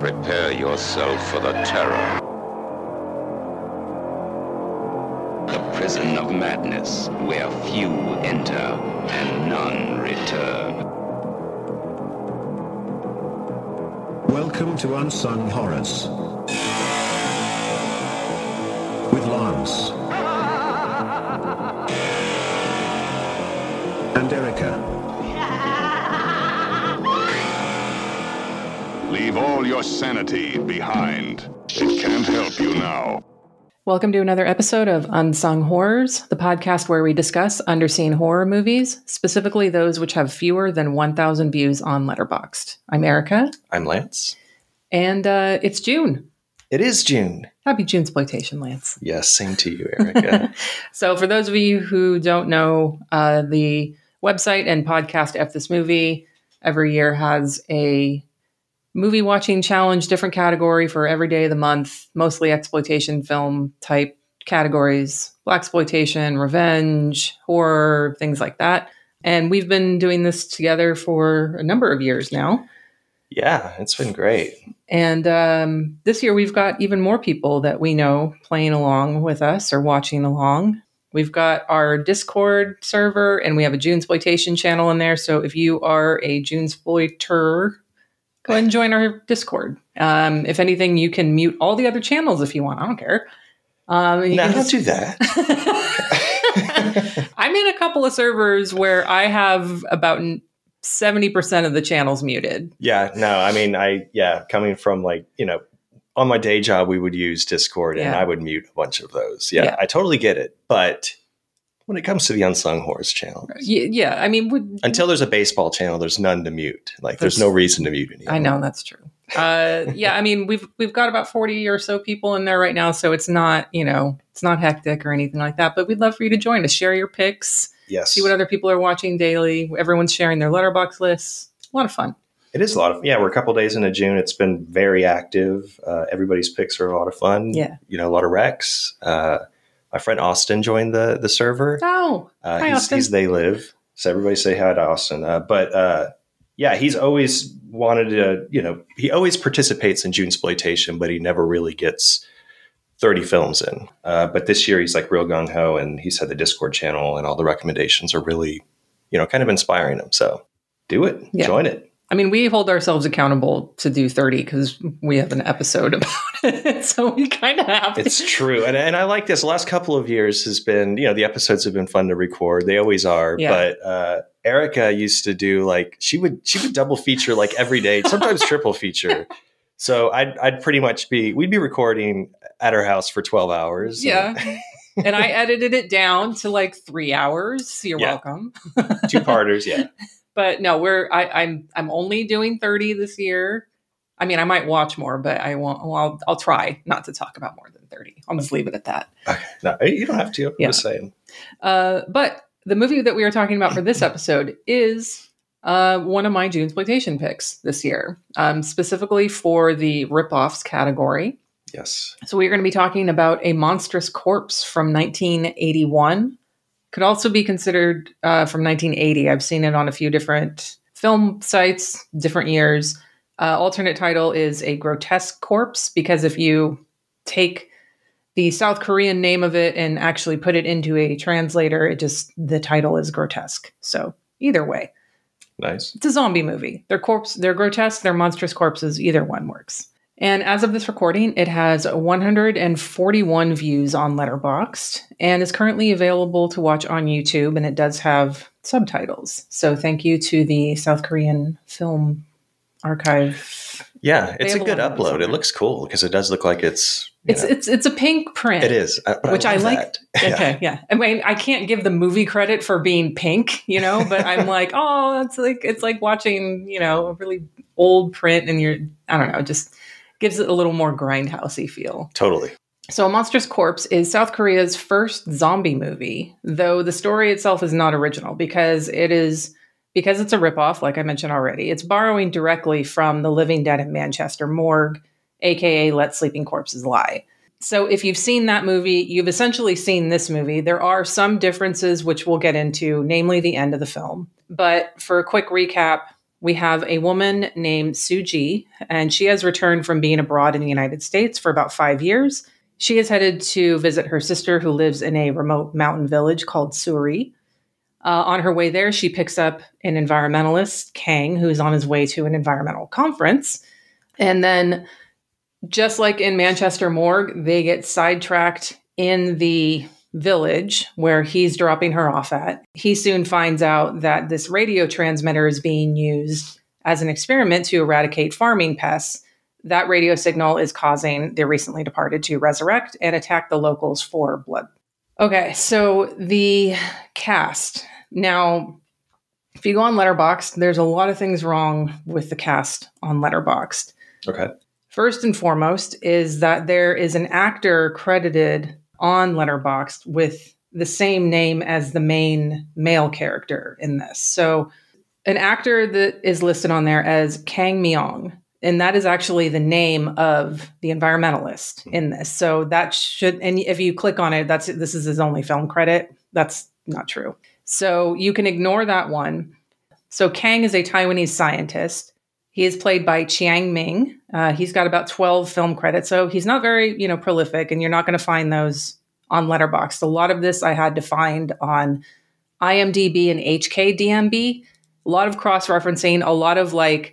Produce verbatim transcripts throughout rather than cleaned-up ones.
Prepare yourself for the terror. The prison of madness, where few enter and none return. Welcome to Unsung Horrors. With Lance. And Erica. Leave all your sanity behind. It can't help you now. Welcome to another episode of Unsung Horrors, the podcast where we discuss underseen horror movies, specifically those which have fewer than one thousand views on Letterboxd. I'm Erica. I'm Lance. And uh, it's June. It is June. Happy Junesploitation, Lance. Yes, same to you, Erica. So for those of you who don't know, uh, the website and podcast F This Movie every year has a movie watching challenge, different category for every day of the month, mostly exploitation film type categories, blaxploitation, revenge, horror, things like that. And we've been doing this together for a number of years now. Yeah, it's been great. And um, this year we've got even more people that we know playing along with us or watching along. We've got our Discord server and we have a Junesploitation channel in there. So if you are a Junesploiter, go ahead and join our Discord. Um, if anything, you can mute all the other channels if you want. I don't care. Um, you no, can don't just... do that. I'm in a couple of servers where I have about seventy percent of the channels muted. Yeah, no, I mean, I, yeah, coming from like, you know, on my day job, we would use Discord and yeah. I would mute a bunch of those. Yeah, yeah, I totally get it. But when it comes to the Unsung Horrors channel, yeah, yeah, I mean, would, until there's a baseball channel, there's none to mute. Like, there's no reason to mute anymore. I know, that's true. Uh, yeah, I mean, we've we've got about forty or so people in there right now, so it's not, you know, it's not hectic or anything like that. But we'd love for you to join us, share your picks, yes, see what other people are watching daily. Everyone's sharing their Letterboxd lists. A lot of fun. It is a lot of, yeah, we're a couple days into June. It's been very active. Uh, everybody's picks are a lot of fun. Yeah. You know, a lot of recs. Uh, my friend Austin joined the the server. Oh, uh, hi, he's, Austin. he's They Live. So everybody say hi to Austin. Uh, but uh, yeah, he's always wanted to, you know, he always participates in Junesploitation, but he never really gets thirty films in. Uh, but this year he's like real gung-ho, and he's had the Discord channel and all the recommendations are really, you know, kind of inspiring him. So do it. Yeah. Join it. I mean, we hold ourselves accountable to do thirty because we have an episode about it. So we kind of have to. It's true. And, and I like this. The last couple of years has been, you know, the episodes have been fun to record. They always are. Yeah. But uh, Erica used to do like, she would, she would double feature like every day, sometimes triple feature. So I'd, I'd pretty much be, we'd be recording at her house for twelve hours. Yeah. And, and I edited it down to like three hours. You're yeah. welcome. Two parters. Yeah. But no, we're I, I'm I'm only doing thirty this year. I mean, I might watch more, but I won't. Well, I'll, I'll try not to talk about more than thirty. I'll just leave it at that. Okay. No, you don't have to. I'm yeah. just saying. Uh, but the movie that we are talking about for this episode is uh, one of my Junesploitation picks this year, um, specifically for the ripoffs category. Yes. So we're going to be talking about A Monstrous Corpse from nineteen eighty-one. Could also be considered uh, from nineteen eighty. I've seen it on a few different film sites, different years. Uh, alternate title is A Grotesque Corpse, because if you take the South Korean name of it and actually put it into a translator, it just, the title is grotesque. So either way. Nice. It's a zombie movie. They're corpse, they're grotesque, they're monstrous corpses. Either one works. And as of this recording, it has one hundred forty-one views on Letterboxd and is currently available to watch on YouTube. And it does have subtitles. So thank you to the South Korean Film Archive. Yeah, it's a good upload. upload. It looks cool because it does look like it's... It's know, it's it's a pink print. It is, uh, but which I, I like. That. Okay, yeah. yeah. I mean, I can't give the movie credit for being pink, you know, but I'm like, oh, it's like it's like watching, you know, a really old print, and you're, I don't know, just gives it a little more grindhousey feel. Totally. So A Monstrous Corpse is South Korea's first zombie movie, though the story itself is not original because it is because it's a ripoff, like I mentioned already. It's borrowing directly from The Living Dead in Manchester morgue, aka Let Sleeping Corpses Lie. So if you've seen that movie, you've essentially seen this movie. There are some differences which we'll get into, namely the end of the film. But for a quick recap, we have a woman named Suji, and she has returned from being abroad in the United States for about five years. She is headed to visit her sister who lives in a remote mountain village called Suri. Uh, on her way there, she picks up an environmentalist, Kang, who's on his way to an environmental conference. And then, just like in Manchester Morgue, they get sidetracked in the village where he's dropping her off at. He soon finds out that this radio transmitter is being used as an experiment to eradicate farming pests. That radio signal is causing the recently departed to resurrect and attack the locals for blood. Okay, so the cast. Now, if you go on Letterboxd, there's a lot of things wrong with the cast on Letterboxd. Okay. First and foremost is that there is an actor credited on Letterboxd with the same name as the main male character in this. So an actor that is listed on there as Kang Myong, and that is actually the name of the environmentalist in this. So that should, and if you click on it, that's this is his only film credit. That's not true. So you can ignore that one. So Kang is a Taiwanese scientist. He is played by Chiang Ming. Uh, he's got about twelve film credits, so he's not very, you know, prolific, and you're not going to find those on Letterboxd. A lot of this I had to find on IMDb and H K D M B. A lot of cross-referencing, a lot of like,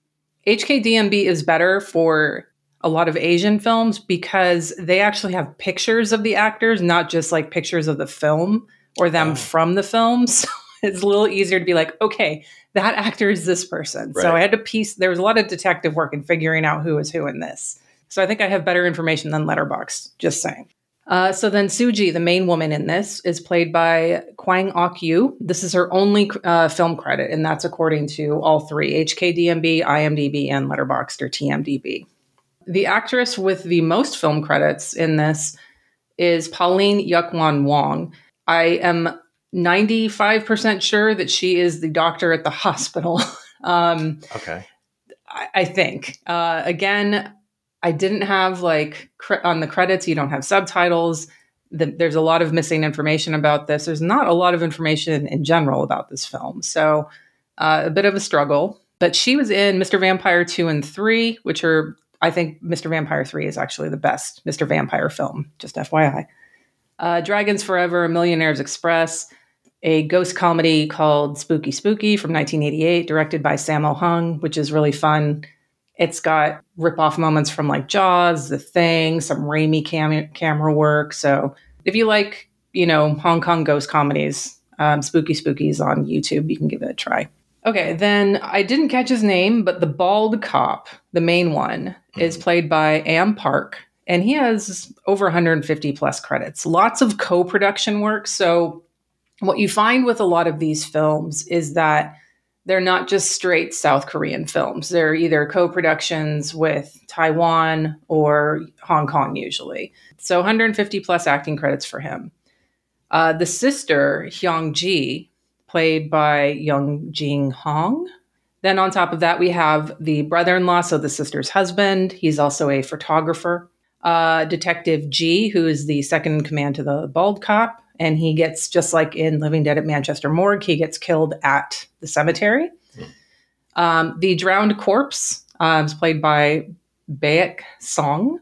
H K D M B is better for a lot of Asian films because they actually have pictures of the actors, not just like pictures of the film or them oh. from the film. So it's a little easier to be like, okay, that actor is this person. Right. So I had to piece, there was a lot of detective work in figuring out who is who in this. So I think I have better information than Letterboxd, just saying. Uh, so then Suji, the main woman in this, is played by Kwang Ok-yu. This is her only uh, film credit, and that's according to all three, H K D M B, IMDb, and Letterboxd or T M D B. The actress with the most film credits in this is Pauline Yukwon Wong. I am ninety-five percent sure that she is the doctor at the hospital. um, okay. I, I think. Uh, again, I didn't have like cre- on the credits, you don't have subtitles. The, there's a lot of missing information about this. There's not a lot of information in general about this film. So uh, a bit of a struggle. But she was in Mister Vampire two and three, which are, I think Mister Vampire three is actually the best Mister Vampire film, just F Y I. Uh, Dragons Forever, Millionaire's Express, a ghost comedy called Spooky Spooky from nineteen eighty-eight, directed by Sammo Hung, which is really fun. It's got rip-off moments from like Jaws, The Thing, some Raimi cam- camera work. So if you like, you know, Hong Kong ghost comedies, um, Spooky Spooky's on YouTube. You can give it a try. Okay, then I didn't catch his name, but the bald cop, the main one, is played by Am Park. And he has over one hundred fifty plus credits. Lots of co-production work. So what you find with a lot of these films is that they're not just straight South Korean films. They're either co-productions with Taiwan or Hong Kong usually. So one hundred fifty plus acting credits for him. Uh, the sister, Hyung Ji, played by Young Jing Hong. Then on top of that, we have the brother-in-law, so the sister's husband. He's also a photographer. Uh, Detective G, who is the second in command to the bald cop. And he gets, just like in Living Dead at Manchester Morgue, he gets killed at the cemetery. Mm. Um, the drowned corpse uh, is played by Baek Song.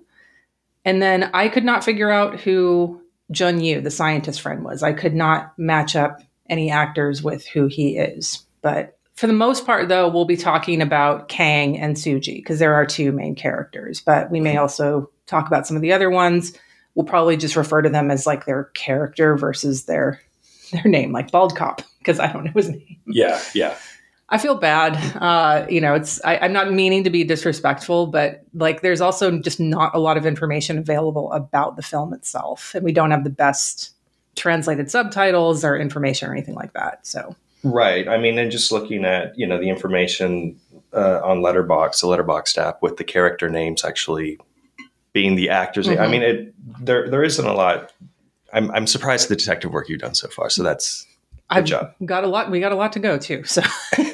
And then I could not figure out who Jun Yu, the scientist friend, was. I could not match up any actors with who he is. But for the most part, though, we'll be talking about Kang and Suji because there are two main characters. But we may also talk about some of the other ones. We'll probably just refer to them as like their character versus their their name, like Bald Cop, because I don't know his name. Yeah, yeah. I feel bad. Uh, you know, it's I, I'm not meaning to be disrespectful, but like there's also just not a lot of information available about the film itself. And we don't have the best translated subtitles or information or anything like that. So right. I mean, and just looking at, you know, the information uh, on Letterboxd, the Letterboxd app with the character names actually being the actors. Mm-hmm. I mean, it, there there isn't a lot. I'm I'm surprised at the detective work you've done so far. So that's good I've job. Got a lot. We got a lot to go to. So,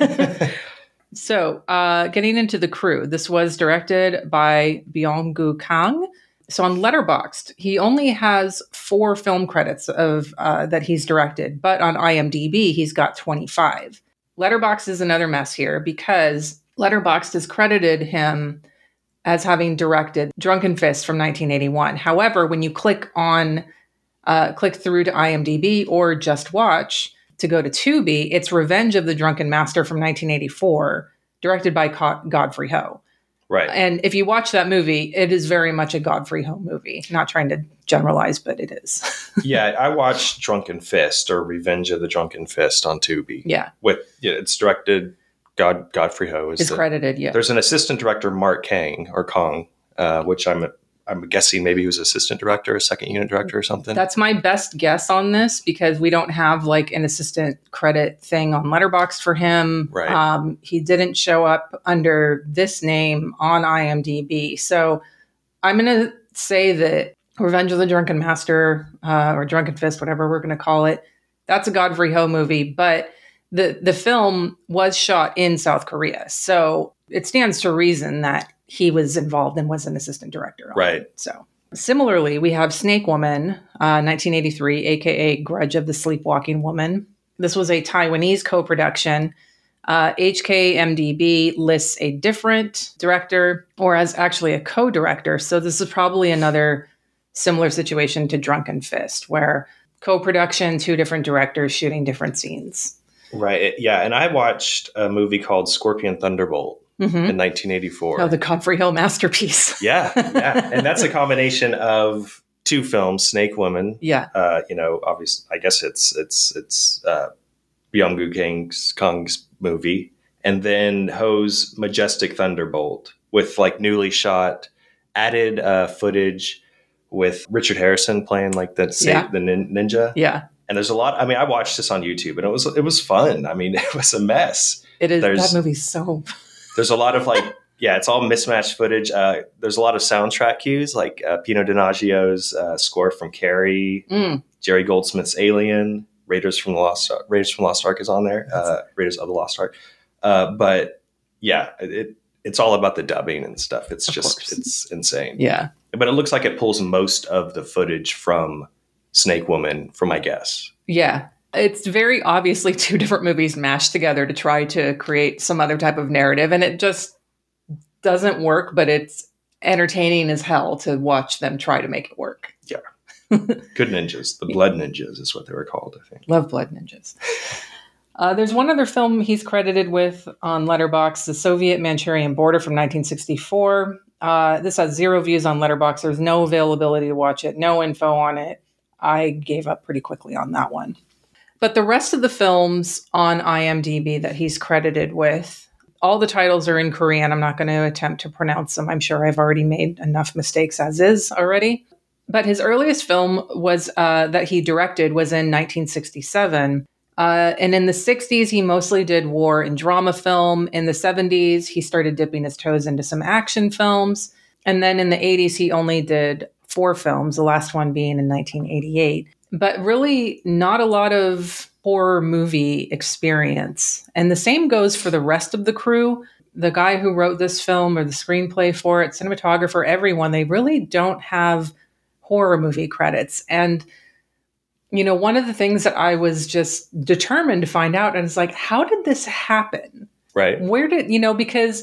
so uh, getting into the crew. This was directed by Byung-gu Kang. So on Letterboxd, he only has four film credits of uh, that he's directed, but on IMDb he's got twenty-five. Letterboxd is another mess here because Letterboxd has credited him as having directed Drunken Fist from nineteen eighty-one. However, when you click on, uh, click through to IMDb or Just Watch to go to Tubi, it's Revenge of the Drunken Master from nineteen eighty-four, directed by Co- Godfrey Ho. Right. And if you watch that movie, it is very much a Godfrey Ho movie. Not trying to generalize, but it is. Yeah, I watched Drunken Fist or Revenge of the Drunken Fist on Tubi. Yeah. With yeah, it's directed God Godfrey Ho is It's the, credited, yeah. There's an assistant director, Mark Kang or Kong, uh, which I'm I'm guessing maybe he was assistant director, a second unit director or something. That's my best guess on this because we don't have like an assistant credit thing on Letterboxd for him. Right. Um, he didn't show up under this name on IMDb. So I'm going to say that Revenge of the Drunken Master uh, or Drunken Fist, whatever we're going to call it, that's a Godfrey Ho movie. But the, the film was shot in South Korea. So it stands to reason that he was involved and was an assistant director. On Right. it. So similarly, we have Snake Woman, uh, nineteen eighty-three, A K A Grudge of the Sleepwalking Woman. This was a Taiwanese co-production. Uh, H K M D B lists a different director or as actually a co-director. So this is probably another similar situation to Drunken Fist where co-production, two different directors shooting different scenes. Right. It- yeah. And I watched a movie called Scorpion Thunderbolt Mm-hmm. in nineteen eighty-four. Oh, the Godfrey Hill masterpiece. Yeah. Yeah. And that's a combination of two films, Snake Woman. Yeah. Uh, you know, obviously, I guess it's it's it's uh, Byung-gu Kang's Kong's movie, and then Ho's Majestic Thunderbolt with like newly shot, added uh, footage with Richard Harrison playing like the Yeah. the nin- ninja. Yeah. And there's a lot. I mean, I watched this on YouTube, and it was it was fun. I mean, it was a mess. It is. There's- That movie's so. There's a lot of like, yeah, it's all mismatched footage. Uh, there's a lot of soundtrack cues, like uh, Pino Donaggio's uh, score from Carrie, Mm. Jerry Goldsmith's Alien, Raiders from the Lost Ark, Raiders from the Lost Ark is on there, uh, Raiders of the Lost Ark. Uh, but yeah, it it's all about the dubbing and stuff. It's Of just course. it's insane. Yeah. But it looks like it pulls most of the footage from Snake Woman, from my guess. Yeah. It's very obviously two different movies mashed together to try to create some other type of narrative. And it just doesn't work, but it's entertaining as hell to watch them try to make it work. Good Ninjas, the Blood Ninjas is what they were called, I think. Love Blood Ninjas. Uh, there's one other film he's credited with on Letterboxd, The Soviet Manchurian Border from nineteen sixty-four. Uh, this has zero views on Letterboxd. There's no availability to watch it, no info on it. I gave up pretty quickly on that one. But the rest of the films on IMDb that he's credited with, all the titles are in Korean. I'm not going to attempt to pronounce them. I'm sure I've already made enough mistakes as is already. But his earliest film was uh, that he directed was in nineteen sixty-seven. Uh, and in the sixties, he mostly did war and drama film. In the seventies, he started dipping his toes into some action films. And then in the eighties, he only did four films, the last one being in nineteen eighty-eight. But really not a lot of horror movie experience. And the same goes for the rest of the crew. The guy who wrote this film or the screenplay for it, cinematographer, everyone, they really don't have horror movie credits. And, you know, one of the things that I was just determined to find out, and it's like, how did this happen? Right. Where did, you know, because,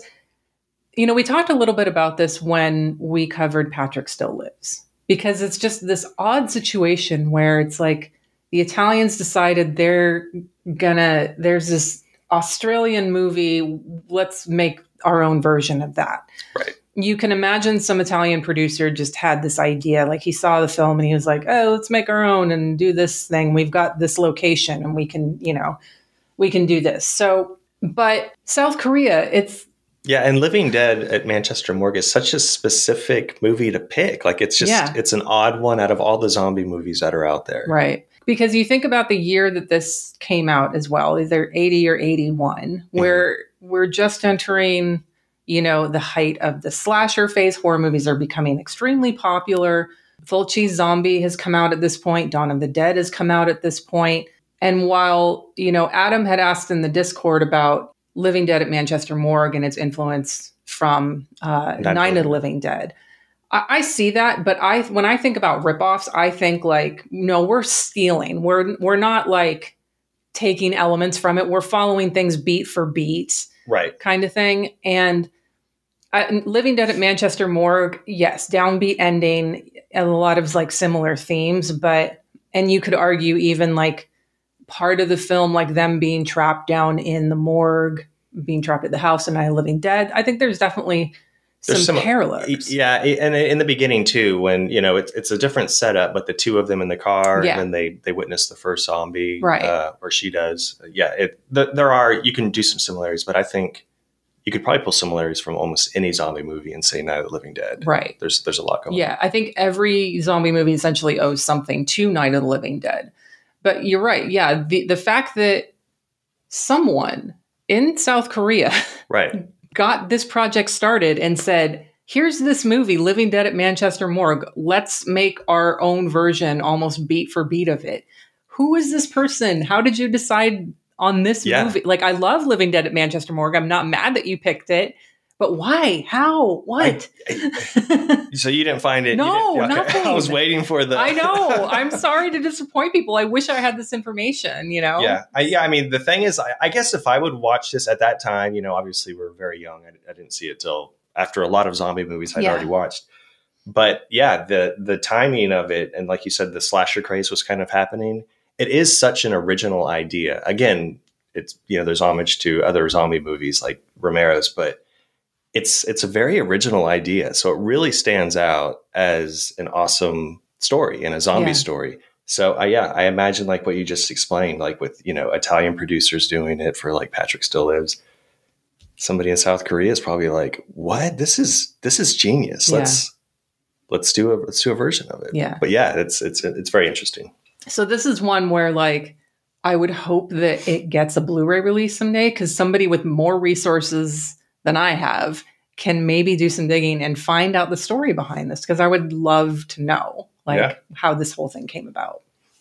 you know, we talked a little bit about this when we covered Patrick Still Lives. Because it's just this odd situation where it's like the Italians decided they're gonna, there's this Australian movie, let's make our own version of that. Right. You can imagine some Italian producer just had this idea, like he saw the film and he was like, oh, let's make our own and do this thing. We've got this location and we can, you know, we can do this. So, but South Korea, it's, Yeah, and Living Dead at Manchester Morgue is such a specific movie to pick. Like it's just Yeah. it's an odd one out of all the zombie movies that are out there. right. Because you think about the year that this came out as well, either eighty or eighty-one, where we're just entering, you know, the height of the slasher phase. Horror movies are becoming extremely popular. Fulci Zombie has come out at this point. Dawn of the Dead has come out at this point. And while, you know, Adam had asked in the Discord about Living Dead at Manchester Morgue and its influence from uh, Night Night of the of- Living Dead. I, I see that, but I when I think about ripoffs, I think like, no, we're stealing. We're we're not like taking elements from it. We're following things beat for beat, Right. kind of thing. And uh, Living Dead at Manchester Morgue, yes, downbeat ending, and a lot of like similar themes, but, and you could argue even like part of the film, like them being trapped down in the morgue, being trapped at the house, and Night of the Living Dead. I think there's definitely some, some parallels. Yeah, and in the beginning too, when you know it's it's a different setup, but the two of them in the car, Yeah. and then they they witness the first zombie, Right. Uh, or she does. Yeah, it the, there are you can do some similarities, but I think you could probably pull similarities from almost any zombie movie and say Night of the Living Dead. Right. There's there's a lot going. Yeah, I think every zombie movie essentially owes something to Night of the Living Dead. But you're right. Yeah, the the fact that someone in South Korea on. Right. got this project started and said, here's this movie, Living Dead at Manchester Morgue. Let's make our own version, almost beat for beat of it. Who is this person? How did you decide on this Yeah. movie? Like, I love Living Dead at Manchester Morgue. I'm not mad that you picked it, but why? How? What? So you didn't find it? No, you didn't, nothing. I was waiting for the. I know. I'm sorry to disappoint people. I wish I had this information, you know? Yeah, I, yeah. I mean, the thing is, I, I guess if I would watch this at that time, you know, obviously we're very young. I, I didn't see it till after a lot of zombie movies I'd Yeah. already watched. But yeah, the the timing of it, and like you said, the slasher craze was kind of happening. It is such an original idea. Again, it's you know, there's homage to other zombie movies like Romero's, but it's it's a very original idea. So it really stands out as an awesome story and a zombie Yeah. story. So uh, yeah, I imagine like what you just explained, like with, you know, Italian producers doing it for like Patrick Still Lives. Somebody in South Korea is probably like, what? This is, this is genius. Yeah. Let's, let's do a, let's do a version of it. Yeah. But yeah, it's, it's, it's very interesting. So this is one where like I would hope that it gets a Blu-ray release someday, because somebody with more resources than I have can maybe do some digging and find out the story behind this, because I would love to know like Yeah. how this whole thing came about.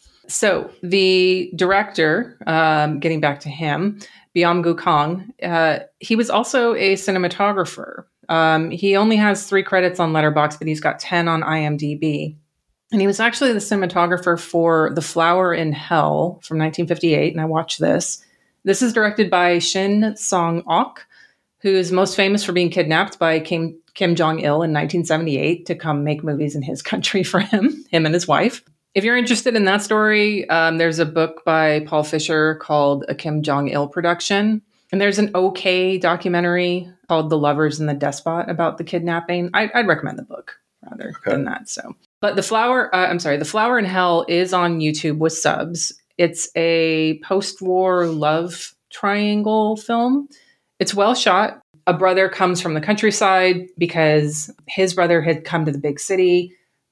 So the director, um, getting back to him, Byung-Gu Kang, uh, he was also a cinematographer. Um, he only has three credits on Letterboxd, but he's got ten on IMDb. And he was actually the cinematographer for The Flower in Hell from nineteen fifty-eight, and I watched this. This is directed by Shin Song-ok, who is most famous for being kidnapped by Kim, Kim Jong-il in nineteen seventy-eight to come make movies in his country for him, him and his wife. If you're interested in that story, um, there's a book by Paul Fisher called A Kim Jong-il Production. And there's an okay documentary called The Lovers and the Despot about the kidnapping. I, I'd recommend the book rather Okay. than that. So, but The Flower, uh, I'm sorry, The Flower in Hell is on YouTube with subs. It's a post-war love triangle film. It's well shot. A brother comes from the countryside because his brother had come to the big city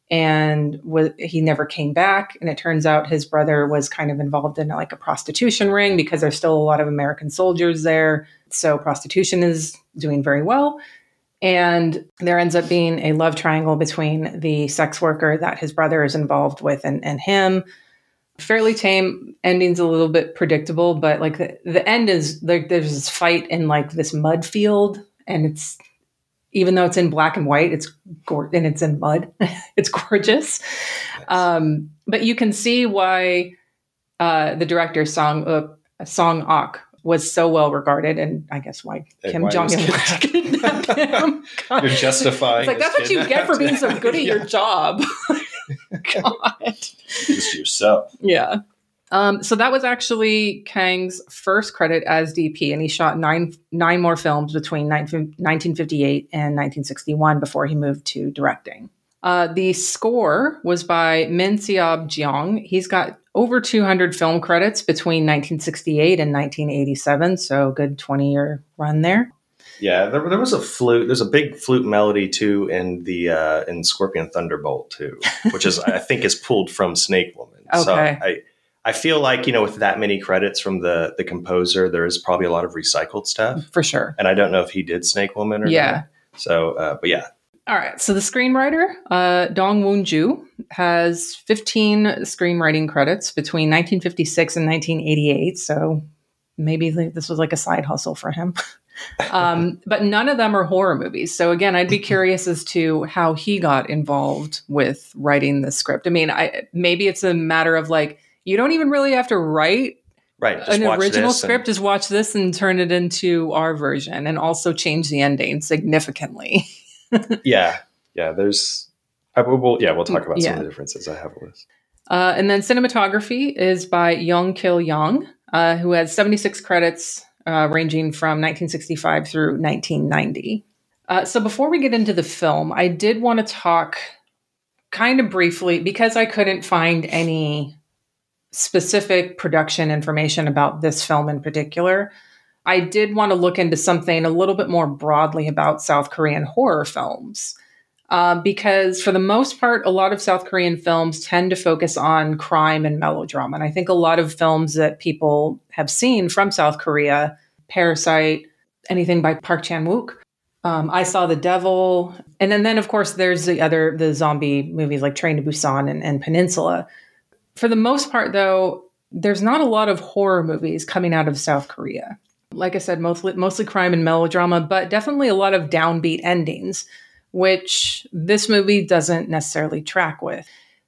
and was, he never came back. And it turns out his brother was kind of involved in like a prostitution ring because there's still a lot of American soldiers there. So prostitution is doing very well. And there ends up being a love triangle between the sex worker that his brother is involved with and, and him. Fairly tame. Ending's a little bit predictable, but like the, the end is there, there's this fight in like this mud field, and it's, even though it's in black and white, it's go- and it's in mud. It's gorgeous. Nice. Um, but you can see why uh, the director Song uh, Song Ok was so well regarded, and I guess why And Kim why Jong he Il was kidnapped him. God. You're justifying. It's like, his that's what you get for being so kidnapping. good at Yeah. your job. God. Just yourself. Yeah. Um, so that was actually Kang's first credit as D P, and he shot nine nine more films between nineteen fifty-eight and nineteen sixty-one before he moved to directing. Uh, the score was by Min Seob Jeong. He's got over two hundred film credits between nineteen sixty-eight and nineteen eighty-seven, so a good twenty-year run there. Yeah, there, there was a flute. There's a big flute melody too in the uh, in Scorpion Thunderbolt too, which is I think is pulled from Snake Woman. So Okay. I I feel like, you know, with that many credits from the the composer, there is probably a lot of recycled stuff. For sure. And I don't know if he did Snake Woman or Yeah. not. So, uh, but yeah, All right. So the screenwriter, uh, Dong Woon-ju, has fifteen screenwriting credits between nineteen fifty-six and nineteen eighty-eight. So maybe th- this was like a side hustle for him. um, but none of them are horror movies. So again, I'd be curious as to how he got involved with writing the script. I mean, I maybe it's a matter of like, you don't even really have to write Right. Just An watch original this script and- is watch this and turn it into our version, and also change the ending significantly. Yeah. Yeah. There's, I will, we'll- yeah, we'll talk about some Yeah. of the differences. I have a list. Uh, and then cinematography is by Yong Kil Yong, uh, who has seventy-six credits uh, ranging from nineteen sixty-five through nineteen ninety. Uh, so before we get into the film, I did want to talk kind of briefly, because I couldn't find any specific production information about this film in particular. I did want to look into something a little bit more broadly about South Korean horror films. Uh, because for the most part, a lot of South Korean films tend to focus on crime and melodrama. And I think a lot of films that people have seen from South Korea, Parasite, anything by Park Chan-wook, um, I Saw the Devil. And then, then, of course, there's the other, the zombie movies like Train to Busan and, and Peninsula. For the most part, though, there's not a lot of horror movies coming out of South Korea. Like I said, mostly, mostly crime and melodrama, but definitely a lot of downbeat endings, which this movie doesn't necessarily track with.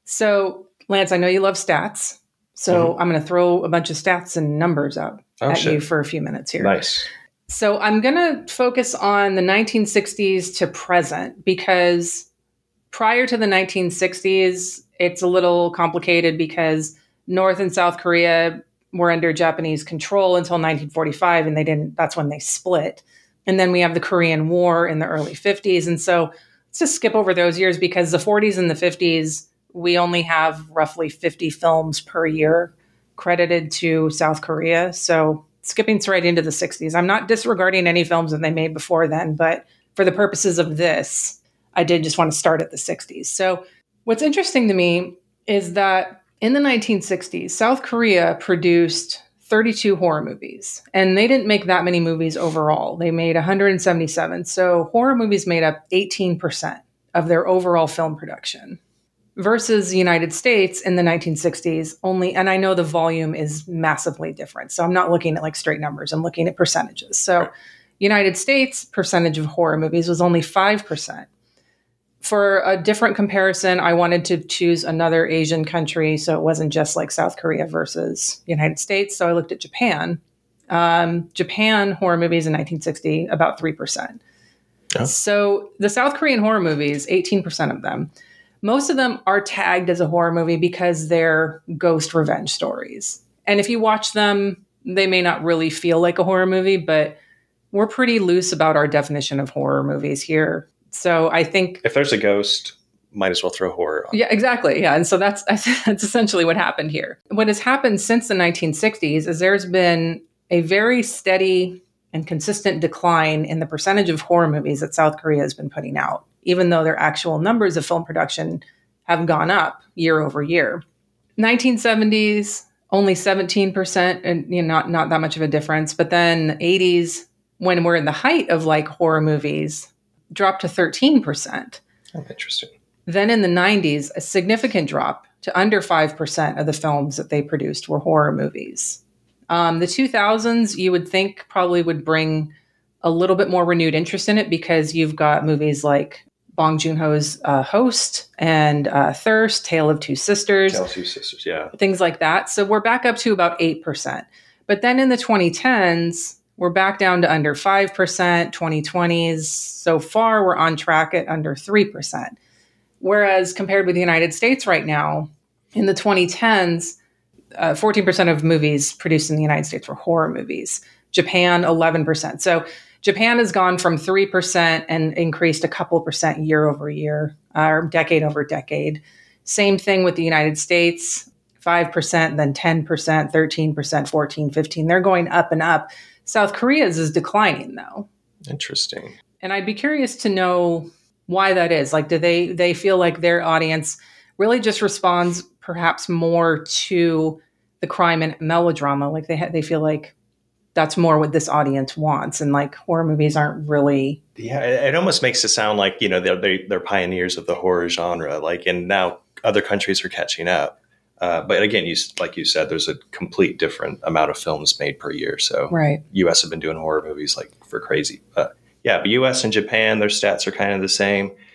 So, Lance, I know you love stats. So Mm-hmm. I'm going to throw a bunch of stats and numbers up Oh, at shit. you for a few minutes here. Nice. So I'm going to focus on the nineteen sixties to present, because prior to the nineteen sixties, it's a little complicated because North and South Korea were under Japanese control until nineteen forty-five, and they didn't, that's when they split. And then we have the Korean War in the early fifties. And so let's just skip over those years, because the forties and the fifties, we only have roughly fifty films per year credited to South Korea. So skipping right into the sixties. I'm not disregarding any films that they made before then, but for the purposes of this, I did just want to start at the sixties. So what's interesting to me is that in the nineteen sixties, South Korea produced thirty-two horror movies, and they didn't make that many movies overall. They made one hundred seventy-seven. So horror movies made up eighteen percent of their overall film production, versus the United States in the nineteen sixties only. And I know the volume is massively different, so I'm not looking at like straight numbers. I'm looking at percentages. So United States percentage of horror movies was only five percent. For a different comparison, I wanted to choose another Asian country, so it wasn't just like South Korea versus United States. So I looked at Japan. Um, Japan horror movies in nineteen sixty, about three percent. Oh. So the South Korean horror movies, eighteen percent of them, most of them are tagged as a horror movie because they're ghost revenge stories. And if you watch them, they may not really feel like a horror movie, but we're pretty loose about our definition of horror movies here. So I think If there's a ghost, might as well throw horror on. yeah, exactly. Yeah. And so that's that's essentially what happened here. What has happened since the nineteen sixties is there's been a very steady and consistent decline in the percentage of horror movies that South Korea has been putting out, even though their actual numbers of film production have gone up year over year. nineteen seventies, only seventeen percent, and you know, not, not that much of a difference. But then eighties, when we're in the height of like horror movies, dropped to thirteen percent. Oh, interesting. Then in the nineties, a significant drop to under five percent of the films that they produced were horror movies. Um, the two thousands, you would think probably would bring a little bit more renewed interest in it, because you've got movies like Bong Joon-ho's uh, Host and uh, Thirst, Tale of Two Sisters, Tale of Two Sisters, yeah. things like that. So we're back up to about eight percent. But then in the twenty tens, we're back down to under five percent, twenty twenties. So far, we're on track at under three percent. Whereas compared with the United States right now, in the twenty tens, uh, fourteen percent of movies produced in the United States were horror movies. Japan, eleven percent. So Japan has gone from three percent and increased a couple percent year over year, uh, or decade over decade. Same thing with the United States, five percent, then ten percent, thirteen percent, fourteen, fifteen. They're going up and up. South Korea's is declining, though. Interesting. And I'd be curious to know why that is. Like, do they they feel like their audience really just responds perhaps more to the crime and melodrama? Like they ha- they feel like that's more what this audience wants, and like horror movies aren't really. Yeah, it, it almost makes it sound like, you know, they're, they, they're pioneers of the horror genre. Like, and now other countries are catching up. Uh, but again, you like you said, there's a complete different amount of films made per year. So Right. U S have been doing horror movies like for crazy. But yeah, but U S and Japan, their stats are kind of the same.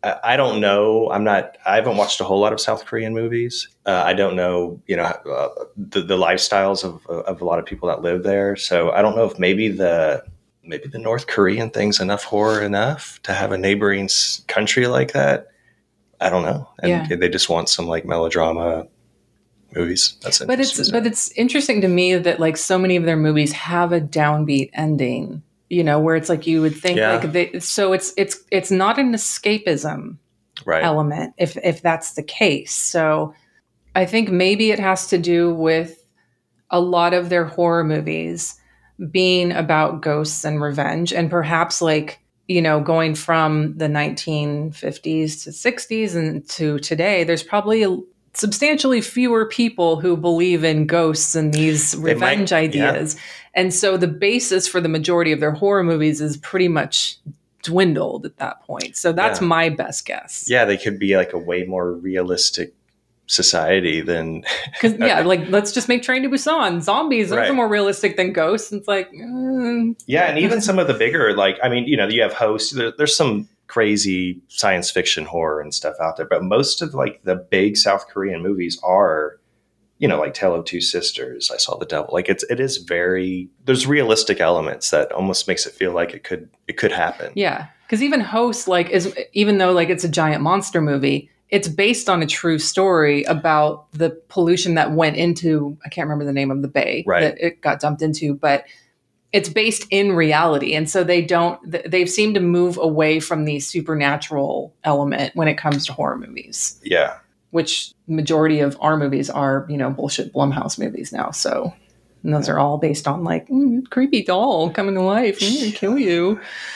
I, I don't know. I'm not. I haven't watched a whole lot of South Korean movies. Uh, I don't know. You know uh, the the lifestyles of of a lot of people that live there. So I don't know if maybe the maybe the North Korean thing's enough horror enough to have a neighboring s- country like that. I don't know. And Yeah. they just want some like melodrama movies. That's But it's interesting. but it's interesting to me that like so many of their movies have a downbeat ending, you know, where it's like you would think Yeah. like they so it's it's it's not an escapism right. element if if that's the case. So I think maybe it has to do with a lot of their horror movies being about ghosts and revenge, and perhaps like, you know, going from the nineteen fifties to sixties and to today, there's probably a, substantially fewer people who believe in ghosts and these They might- revenge ideas. And so the basis for the majority of their horror movies is pretty much dwindled at that point. So that's Yeah. my best guess. Yeah, they could be like a way more realistic society than Because yeah, like let's just make Train to Busan. Zombies, those Right. are more realistic than ghosts. It's like, mm, yeah, and even some of the bigger, like I mean, you know, you have Host. There, there's some crazy science fiction horror and stuff out there, but most of like the big South Korean movies are, you know, like Tale of Two Sisters, I Saw the Devil. Like it's it is very there's realistic elements that almost makes it feel like it could it could happen. yeah. Because even Host, like, is even though like it's a giant monster movie, it's based on a true story about the pollution that went into, I can't remember the name of the bay Right. that it got dumped into, but it's based in reality. And so they don't, th- they've seemed to move away from the supernatural element when it comes to horror movies, Yeah. which majority of our movies are, you know, bullshit Blumhouse movies now. So and those are all based on like, mm, creepy doll coming to life, I'm gonna kill you.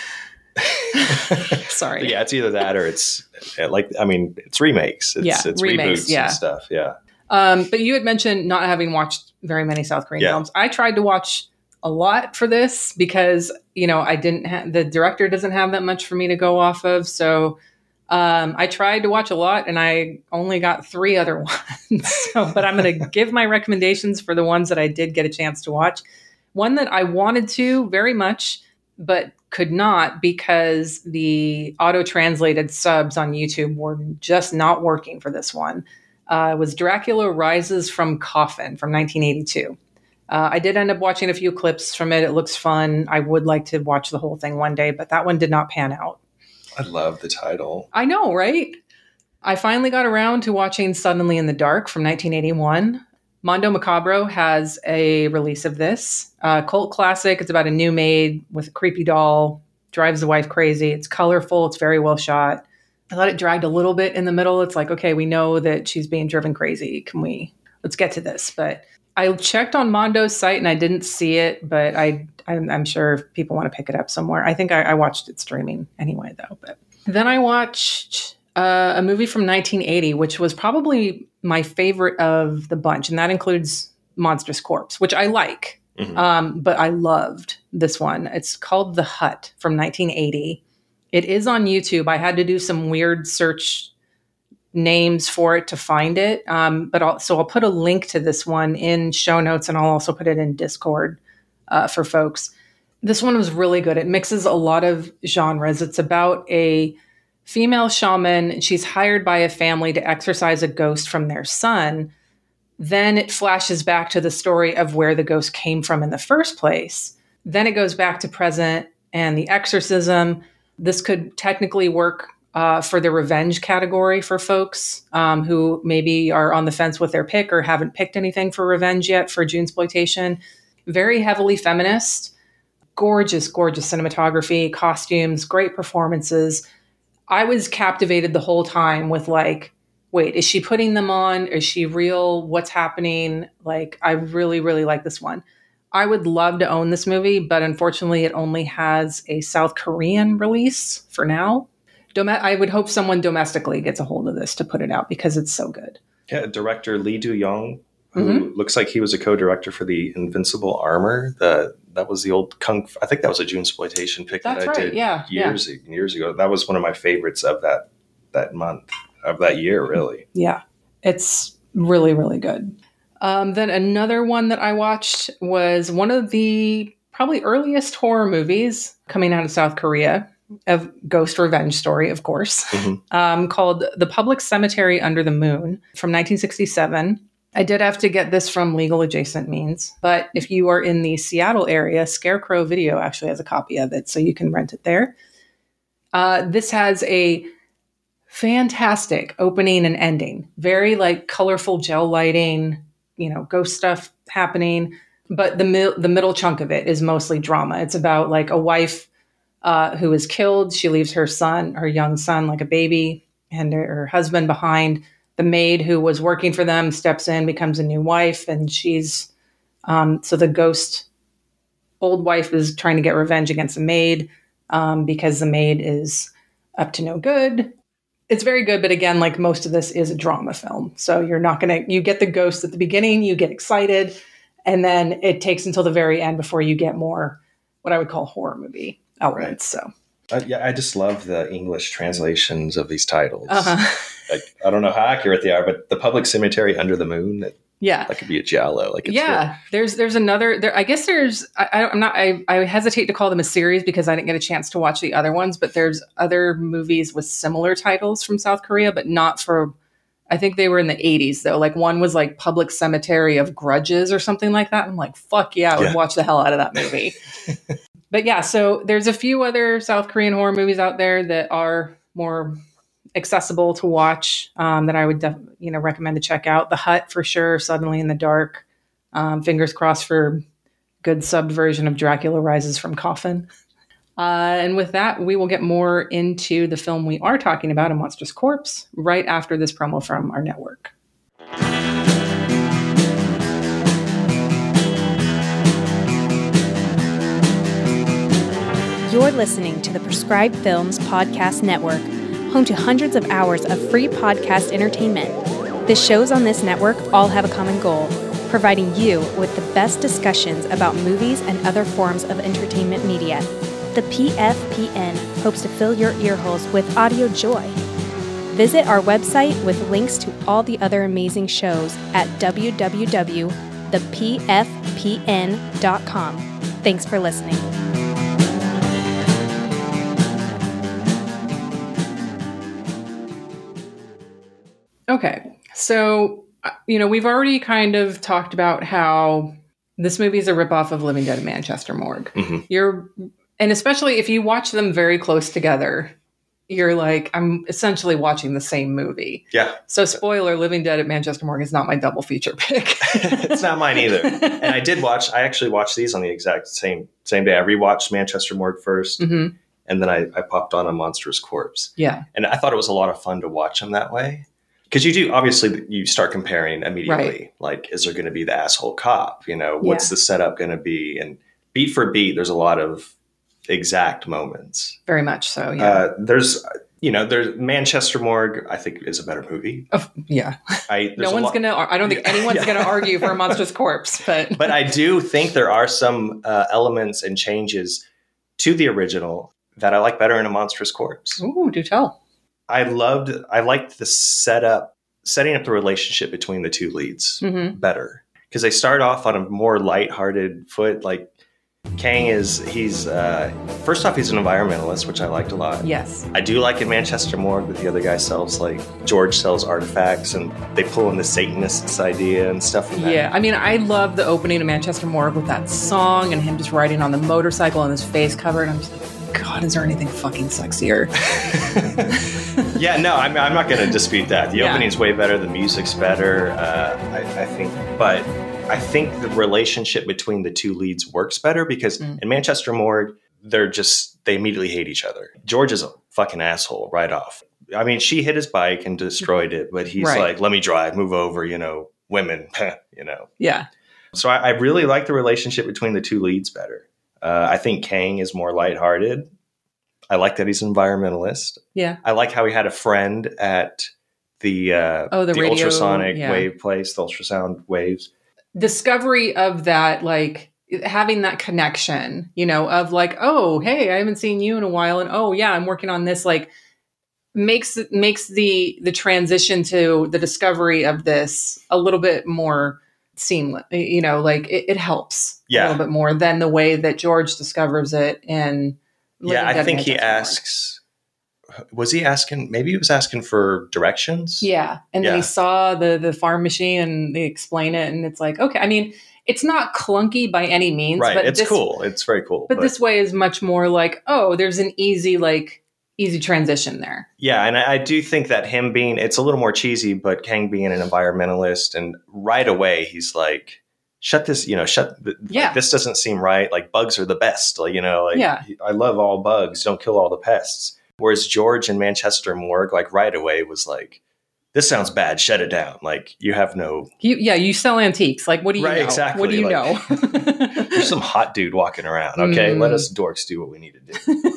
Sorry. But yeah, it's either that or it's uh, like I mean, it's remakes. It's Yeah, it's remakes, reboots yeah. and stuff. Yeah. Um, but you had mentioned not having watched very many South Korean Yeah. films. I tried to watch a lot for this because, you know, I didn't have, the director doesn't have that much for me to go off of. So um, I tried to watch a lot and I only got three other ones. So, but I'm going to give my recommendations for the ones that I did get a chance to watch. One that I wanted to very much, but could not because the auto-translated subs on YouTube were just not working for this one. Uh, it was Dracula Rises from Coffin from nineteen eighty-two. Uh, I did end up watching a few clips from it. It looks fun. I would like to watch the whole thing one day, but that one did not pan out. I love the title. I know, right? I finally got around to watching Suddenly in the Dark from nineteen eighty-one. Mondo Macabro has a release of this. Uh, cult classic. It's about a new maid with a creepy doll, drives the wife crazy. It's colorful. It's very well shot. I thought it dragged a little bit in the middle. It's like, okay, we know that she's being driven crazy. Can we, let's get to this. But I checked on Mondo's site and I didn't see it, but I, I'm, I'm sure if people want to pick it up somewhere. I think I, I watched it streaming anyway, though. But then I watched uh, a movie from nineteen eighty, which was probably my favorite of the bunch. And that includes Monstrous Corpse, which I like. Mhm. Um, but I loved this one. It's called The Hut from nineteen eighty. It is on YouTube. I had to do some weird search names for it to find it. Um, but I'll, so I'll put a link to this one in show notes and I'll also put it in Discord uh, for folks. This one was really good. It mixes a lot of genres. It's about a female shaman. She's hired by a family to exorcise a ghost from their son. Then it flashes back to the story of where the ghost came from in the first place. Then it goes back to present and the exorcism. This could technically work uh, for the revenge category for folks um, who maybe are on the fence with their pick or haven't picked anything for revenge yet for Junesploitation. Very heavily feminist. Gorgeous, gorgeous cinematography, costumes, great performances. I was captivated the whole time with like, wait, is she putting them on? Is she real? What's happening? Like, I really, really like this one. I would love to own this movie, but unfortunately it only has a South Korean release for now. Dome- I would hope someone domestically gets a hold of this to put it out because it's so good. Yeah, director Lee Do-young, who looks like he was a co-director for the Invincible Armor. The that was the old kung. I think that was a Junesploitation pick That's that I right, did yeah, years years ago. That was one of my favorites of that that month of that year, really. Yeah, it's really, really good. Um, then another one that I watched was one of the probably earliest horror movies coming out of South Korea. a ghost revenge story, of course, Mm-hmm. um, called The Public Cemetery Under the Moon from nineteen sixty-seven. I did have to get this from legal adjacent means, but if you are in the Seattle area, Scarecrow Video actually has a copy of it, so you can rent it there. Uh, this has a fantastic opening and ending, very like colorful gel lighting, you know, ghost stuff happening. But the mi- the middle chunk of it is mostly drama. It's about like a wife uh, who is killed. She leaves her son, her young son, like a baby, and her, her husband behind. The maid who was working for them steps in, becomes a new wife, and she's um, so the ghost old wife is trying to get revenge against the maid um, because the maid is up to no good. It's very good, but again, like most of this is a drama film, so you're not gonna you get the ghost at the beginning, you get excited, and then it takes until the very end before you get more what I would call horror movie elements. So. Uh, yeah, I just love the English translations of these titles. Uh-huh. Like, I don't know how accurate they are, but The Public Cemetery Under the Moon, that, Yeah. that could be a giallo. Like, it's yeah, good. there's there's another. There, I guess there's. I, I- I'm not. I, I hesitate to call them a series because I didn't get a chance to watch the other ones. But there's other movies with similar titles from South Korea, but not for. I think they were in the eighties though. Like one was like Public Cemetery of Grudges or something like that. I'm like, fuck yeah, I would Yeah. watch the hell out of that movie. But yeah, so there's a few other South Korean horror movies out there that are more accessible to watch um, that I would def- you know recommend to check out. The Hut for sure, Suddenly in the Dark. Um, fingers crossed for good subbed version of Dracula Rises from Coffin. Uh, and with that, we will get more into the film we are talking about, A Monstrous Corpse, right after this promo from our network. You're listening to the Prescribed Films Podcast Network, home to hundreds of hours of free podcast entertainment. The shows on this network all have a common goal, providing you with the best discussions about movies and other forms of entertainment media. The P F P N hopes to fill your earholes with audio joy. Visit our website with links to all the other amazing shows at w w w dot the p f p n dot com. Thanks for listening. Okay, so, uh, you know, we've already kind of talked about how this movie is a ripoff of Living Dead at Manchester Morgue. Mhm. You're, and especially if you watch them very close together, you're like, I'm essentially watching the same movie. Yeah. So, spoiler, Living Dead at Manchester Morgue is not my double feature pick. It's not mine either. And I did watch, I actually watched these on the exact same same day. I rewatched Manchester Morgue first, hmm and then I, I popped on A Monstrous Corpse. Yeah, And I thought it was a lot of fun to watch them that way. Because you do, obviously, you start comparing immediately. Right. Like, is there going to be the asshole cop? You know, what's Yeah. the setup going to be? And beat for beat, there's a lot of exact moments. very much so. Yeah. Uh, there's, you know, there's Manchester Morgue, I think, is a better movie. Of- yeah. I, No there's a one's lot- going to, I don't think anyone's Yeah. going to argue for A Monstrous Corpse, but. But I do think there are some uh, elements and changes to the original that I like better in A Monstrous Corpse. Ooh, do tell. I loved, I liked the setup, setting up the relationship between the two leads hmm better. Because they start off on a more lighthearted foot. Like, Kang is, he's, uh, first off, he's an environmentalist, which I liked a lot. Yes. I do like in Manchester Morgue that the other guy sells, like, George sells artifacts, and they pull in the Satanists idea and stuff from that. Yeah, I mean, I love the opening of Manchester Morgue with that song and him just riding on the motorcycle and his face covered. I'm just like, God, is there anything fucking sexier? Yeah, no, I'm, I'm not going to dispute that. The Yeah. opening's way better. The music's better, uh, I, I think. But I think the relationship between the two leads works better because Mm. in Manchester Morgue, they're just, they immediately hate each other. George is a fucking asshole right off. I mean, she hit his bike and destroyed it, but he's Right. like, let me drive, move over, you know, women, you know. Yeah. So I, I really like the relationship between the two leads better. Uh, I think Kang is more lighthearted. I like that he's an environmentalist. Yeah. I like how he had a friend at the uh, Oh, the radio, ultrasonic yeah. wave place, the ultrasound waves. Discovery of that, like having that connection, you know, of like, oh, hey, I haven't seen you in a while. And oh, yeah, I'm working on this. Like makes makes the the transition to the discovery of this a little bit more seamless, you know, like it, it helps Yeah. a little bit more than the way that George discovers it in Yeah, Living I Dead think he Manchester Morgue. asks. Was he asking? Maybe he was asking for directions. Yeah, and then Yeah. he saw the the farm machine, and they explain it, and it's like, okay. I mean, it's not clunky by any means, Right. but It's this, cool. It's very cool. But, this way is much more like, oh, there's an easy like easy transition there. Yeah, and I, I do think that him being, it's a little more cheesy, but Kang being an environmentalist, and right away he's like, shut this, you know, shut, the, Yeah. like, this doesn't seem right. Like, bugs are the best. Like, you know, like, Yeah. I love all bugs. Don't kill all the pests. Whereas George in Manchester Morgue, like, right away was like, this sounds bad. Shut it down. Like, you have no. You, yeah, you sell antiques. Like, what do you Right, know? exactly. What do you Like- know? There's some hot dude walking around. Okay, Mm. let us dorks do what we need to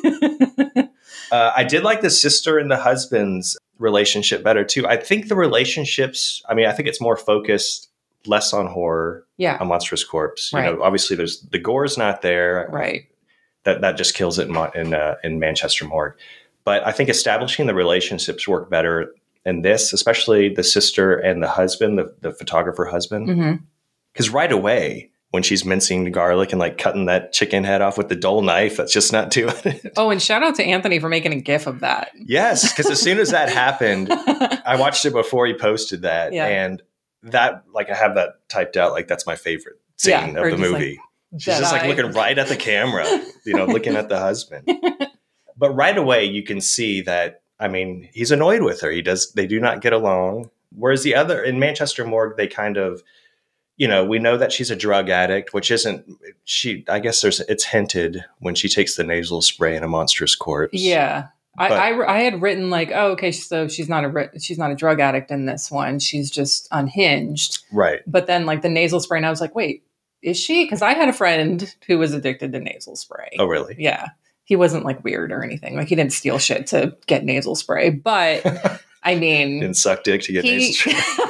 do. uh, I did like the sister and the husband's relationship better too. I think the relationships. I mean, I think it's more focused, less on horror. Yeah, A Monstrous Corpse. You Right. know, obviously, there's the gore's not there. right. That that just kills it in Mon- in, uh, in Manchester Morgue. But I think establishing the relationships work better in this, especially the sister and the husband, the, the photographer husband. hmm Because right away, when she's mincing the garlic and like cutting that chicken head off with the dull knife, that's just not doing it. Oh, and shout out to Anthony for making a GIF of that. Yes, because as soon as that happened, I watched it before he posted that, Yeah. and that like I have that typed out. Like that's my favorite scene Yeah, of or the just, like, movie. She's just like Jedi. looking right at the camera, you know, looking at the husband. But right away, you can see that. I mean, he's annoyed with her. He does. They do not get along. Whereas the other in Manchester Morgue, they kind of, you know, we know that she's a drug addict, which isn't she. I guess there's it's hinted when she takes the nasal spray in A Monstrous Corpse. Yeah. I, But- I, I had written like, oh, okay, so she's not a ri- she's not a drug addict in this one. She's just unhinged. Right. But then like the nasal spray, and I was like, wait, is she? Because I had a friend who was addicted to nasal spray. Oh, really? Yeah, he wasn't like weird or anything. Like he didn't steal shit to get nasal spray. But I mean, Didn't suck dick to get he. nasal spray.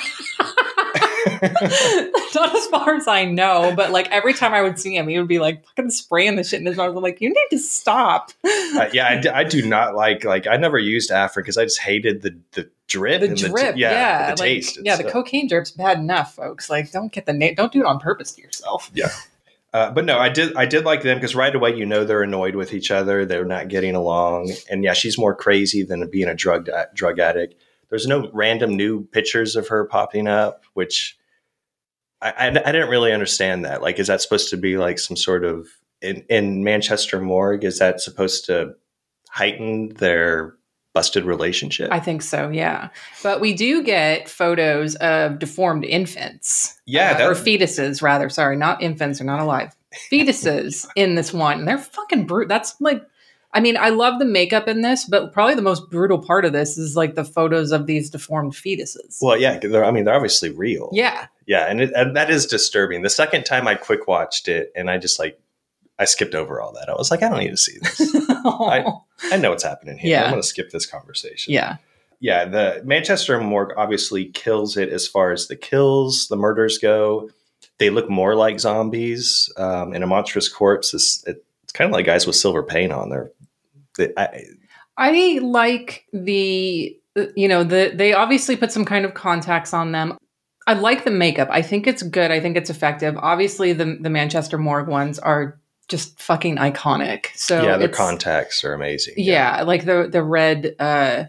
Not as far as I know, but like every time I would see him, he would be like fucking spraying the shit in his mouth. I'm like, you need to stop. Uh, yeah, I, d- I do not like like I never used Afrin because I just hated the the drip, The and drip, the, yeah, yeah, the like, taste. yeah, It's, the uh, cocaine drip's bad enough, folks. Like, don't get the na- don't do it on purpose to yourself. Yeah. Uh, but no, I did. I did like them because right away, you know, they're annoyed with each other. They're not getting along, and yeah, she's more crazy than being a drug drug addict. There's no random new pictures of her popping up, which I, I, I didn't really understand that. Like, is that supposed to be like some sort of in, in Manchester Morgue? Is that supposed to heighten their busted relationship? I think so, yeah. But we do get photos of deformed infants. Yeah, uh, that- or fetuses, rather. Sorry, not infants are not alive. Fetuses in this one. And they're fucking brute. That's like, I mean, I love the makeup in this, but probably the most brutal part of this is like the photos of these deformed fetuses. Well, yeah, 'cause they're, I mean, they're obviously real. Yeah. Yeah, and, it, and that is disturbing. The second time I quick watched it, and I just like, I skipped over all that. I was like, I don't need to see this. I, I know what's happening here. Yeah. I'm going to skip this conversation. Yeah. Yeah, the Manchester Morgue obviously kills it as far as the kills, the murders go. They look more like zombies. Um, in A Monstrous Corpse, it's, it's kind of like guys with silver paint on. They're, they, I, I like the, you know, the they obviously put some kind of contacts on them. I like the makeup. I think it's good. I think it's effective. Obviously, the the Manchester Morgue ones are just fucking iconic. So yeah, their it's- contacts are amazing. Yeah, like the the red. Uh,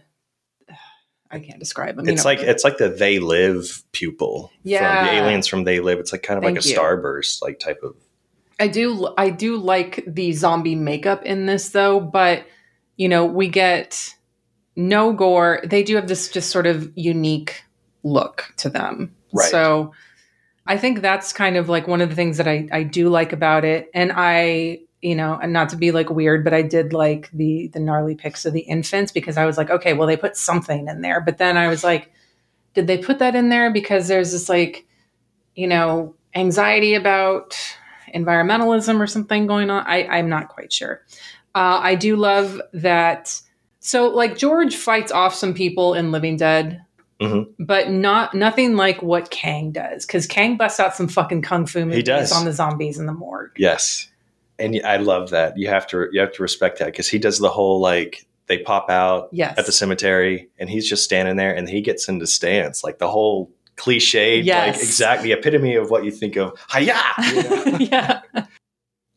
I can't describe them. you It's know. like it's like the They Live pupil Yeah. from the aliens from They Live. It's like kind of Thank like a you. starburst like type of. I do I do like the zombie makeup in this though, but you know, we get no gore. They do have this just sort of unique look to them. Right. So I think that's kind of like one of the things that I, I do like about it. And I, you know, and not to be like weird, but I did like the the gnarly pics of the infants because I was like, okay, well they put something in there. But then I was like, did they put that in there because there's this like, you know, anxiety about environmentalism or something going on? I, I'm not quite sure. Uh, I do love that. So like George fights off some people in Living Dead, Mhm. but not nothing like what Kang does. Because Kang busts out some fucking kung fu movies does. on the zombies in the morgue. Yes, and I love that. You have to you have to respect that because he does the whole like they pop out Yes. at the cemetery and he's just standing there and he gets into stance like the whole cliche, Yes. like exact the epitome of what you think of. Hiya! You know? Yeah.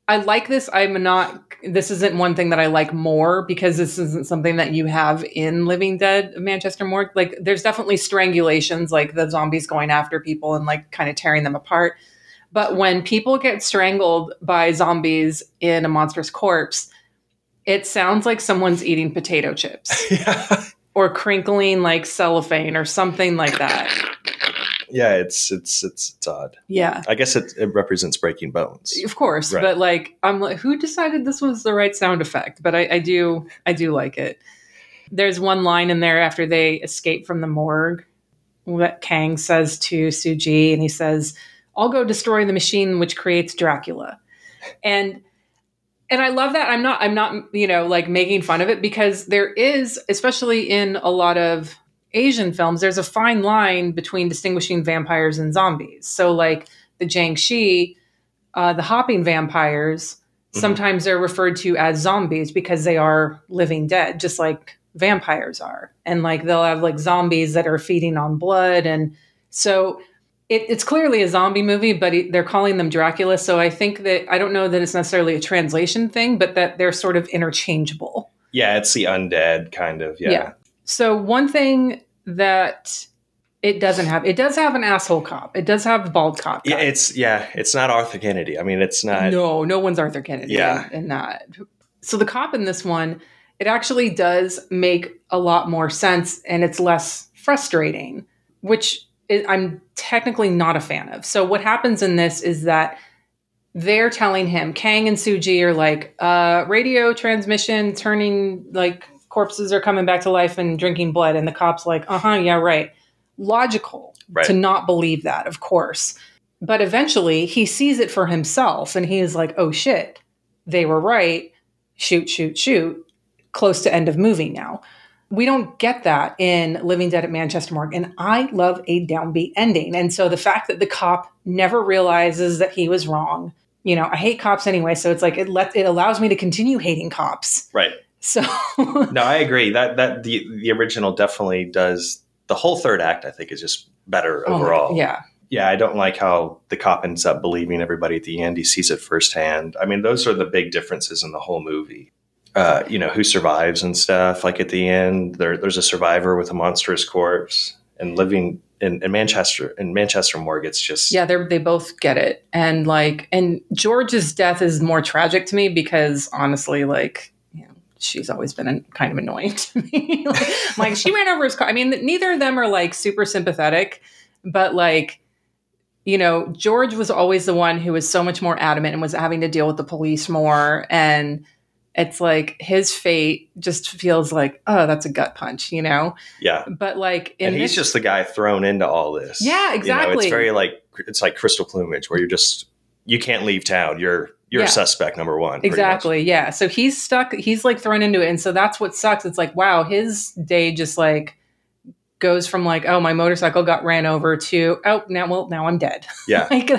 I like this. I'm not, this isn't one thing that I like more because this isn't something that you have in Living Dead Manchester Morgue. Like there's definitely strangulations, like the zombies going after people and like kind of tearing them apart. But when people get strangled by zombies in A Monstrous Corpse, it sounds like someone's eating potato chips Yeah. or crinkling like cellophane or something like that. Yeah, it's it's it's it's odd. Yeah. I guess it, it represents breaking bones. Of course, Right. but like I'm like, who decided this was the right sound effect? But I, I do, I do like it. There's one line in there after they escape from the morgue that Kang says to Suji, and he says, "I'll go destroy the machine which creates Dracula," and and I love that. I'm not, I'm not, you know, like making fun of it because there is, especially in a lot of Asian films, there's a fine line between distinguishing vampires and zombies. So like the Jiangxi, uh, the hopping vampires, mm-hmm. sometimes they're referred to as zombies because they are living dead, just like vampires are. And like they'll have like zombies that are feeding on blood. And so it, it's clearly a zombie movie, but it, they're calling them Dracula. So I think that, I don't know that it's necessarily a translation thing, but that they're sort of interchangeable. Yeah, it's the undead kind of. Yeah. Yeah. So one thing that it doesn't have, it does have an asshole cop. It does have a bald cop. Yeah, guy. it's yeah, it's not Arthur Kennedy. I mean, it's not. No, no one's Arthur Kennedy. Yeah. in, in that. So the cop in this one, it actually does make a lot more sense, and it's less frustrating, which is, I'm technically not a fan of. So what happens in this is that they're telling him, Kang and Suji are like, uh, radio transmission turning like. Corpses are coming back to life and drinking blood. And the cop's like, uh-huh, yeah, right. Logical Right. to not believe that, of course. But eventually he sees it for himself and he is like, oh shit, they were right. Shoot, shoot, shoot. Close to end of movie now. We don't get that in Living Dead at Manchester Morgue. And I love a downbeat ending. And so the fact that the cop never realizes that he was wrong, you know, I hate cops anyway. So it's like, it let, it allows me to continue hating cops. Right. So no, I agree that that the the original definitely does. The whole third act, I think, is just better overall. Oh, yeah. Yeah, I don't like how the cop ends up believing everybody at the end. He sees it firsthand. I mean, those are the big differences in the whole movie. Uh, you know, who survives and stuff. Like at the end, there, there's a survivor with a monstrous corpse, and living in, in Manchester in Manchester Morgue, it's just yeah, they they both get it, and like, and George's death is more tragic to me because honestly, like. She's always been an, kind of annoying to me. like, like she ran over his car. I mean, neither of them are like super sympathetic, but like, you know, George was always the one who was so much more adamant and was having to deal with the police more. And it's like his fate just feels like, oh, that's a gut punch, you know? Yeah. But like, in and he's this, just the guy thrown into all this. Yeah, exactly. You know, it's very like, it's like Crystal Plumage where you're just, you can't leave town. You're, You're yeah. a suspect number one. Exactly. Yeah. So he's stuck. He's like thrown into it. And so that's what sucks. It's like, wow, his day just like goes from like, oh, my motorcycle got ran over to, oh, now, well, now I'm dead. Yeah. like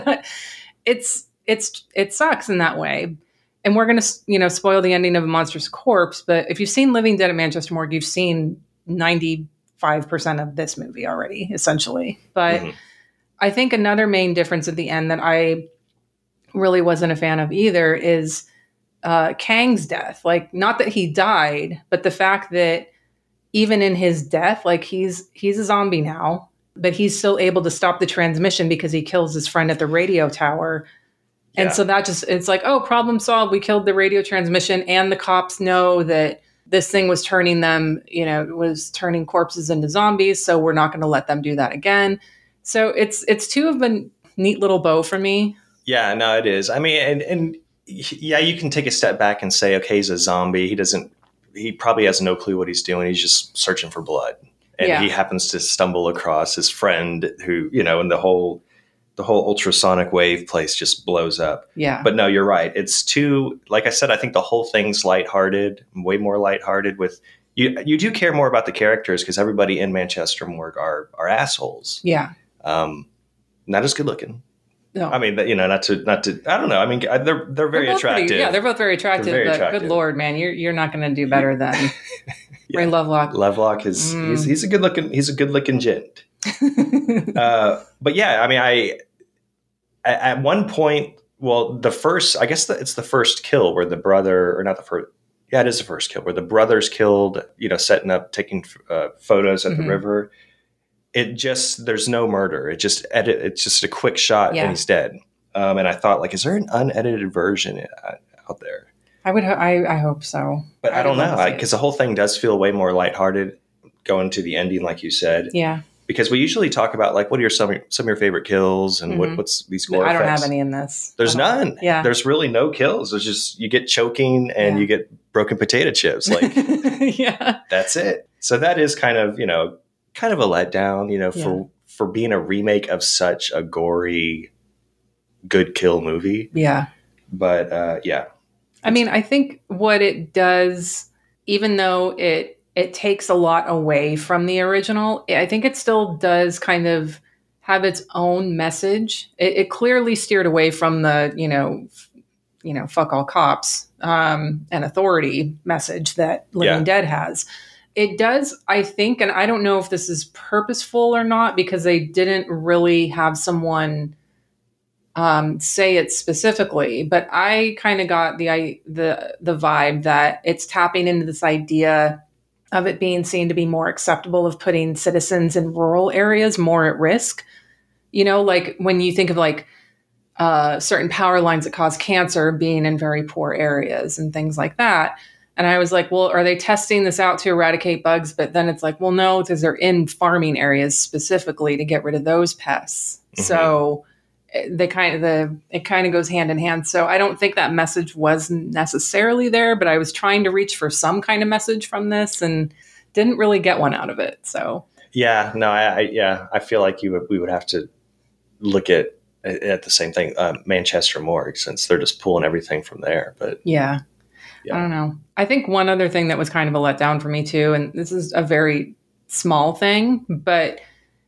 it's, it's, it sucks in that way. And we're going to, you know, spoil the ending of A Monstrous Corpse. But if you've seen Living Dead at Manchester Morgue, you've seen ninety-five percent of this movie already, essentially. But mm-hmm. I think another main difference at the end that I really wasn't a fan of either is uh, Kang's death. Like, not that he died, but the fact that even in his death, like he's he's a zombie now, but he's still able to stop the transmission because he kills his friend at the radio tower. Yeah. And so that just, it's like, oh, problem solved. We killed the radio transmission, and the cops know that this thing was turning them, you know, was turning corpses into zombies. So we're not going to let them do that again. So it's it's two of a neat little bow for me. Yeah, no, it is. I mean, and, and yeah, you can take a step back and say, okay, he's a zombie. He doesn't, he probably has no clue what he's doing. He's just searching for blood. And yeah. he happens to stumble across his friend who, you know, and the whole, the whole ultrasonic wave place just blows up. Yeah. But no, you're right. It's too, like I said, I think the whole thing's lighthearted, way more lighthearted with, you You do care more about the characters because everybody in Manchester Morgue are, are assholes. Yeah. Um, not as good looking. No. I mean, you know, not to, not to, I don't know. I mean, they're, they're very they're attractive. Pretty, yeah, they're both very attractive, very but attractive. good Lord, man, you're, you're not going to do better than yeah. Ray Lovelock. Lovelock is, mm. he's, he's a good looking, he's a good looking gent. uh, but yeah, I mean, I, at one point Well, the first, I guess the, it's the first kill where the brother, or not the first, yeah, it is the first kill where the brother's killed, you know, setting up, taking uh, photos at Mhm. the river. It just, there's no murder. It just edit, it's just a quick shot Yeah. and he's dead. Um, and I thought, like, is there an unedited version out there? I would. Ho- I, I hope so. But I, would don't love to know, see it. because the whole thing does feel way more lighthearted going to the ending, like you said. Yeah. Because we usually talk about, like, what are your some, some of your favorite kills and what, Mhm. what's these gore I don't effects? have any in this. There's I don't- none. Yeah. There's really no kills. There's just, you get choking and Yeah. you get broken potato chips. Like, yeah. that's it. So that is kind of, you know, kind of a letdown, you know, Yeah. for, for being a remake of such a gory, good kill movie. Yeah. But uh, yeah. I mean, I think what it does, even though it it takes a lot away from the original, I think it still does kind of have its own message. It, it clearly steered away from the, you know, f- you know, fuck all cops um, and authority message that Living Yeah. Dead has. It does, I think, and I don't know if this is purposeful or not, because they didn't really have someone um, say it specifically, but I kind of got the I, the the vibe that it's tapping into this idea of it being seen to be more acceptable of putting citizens in rural areas more at risk. You know, like when you think of like uh, certain power lines that cause cancer being in very poor areas and things like that. And I was like, well, are they testing this out to eradicate bugs? But then it's like, well, no, because they're in farming areas specifically to get rid of those pests. Mhm. So they kind of the it kind of goes hand in hand. So I don't think that message was necessarily there, but I was trying to reach for some kind of message from this and didn't really get one out of it. So Yeah, no, I, I yeah, I feel like you would, we would have to look at at the same thing, uh, Manchester Morgue, since they're just pulling everything from there. But yeah. Yeah. I don't know. I think one other thing that was kind of a letdown for me too, and this is a very small thing, but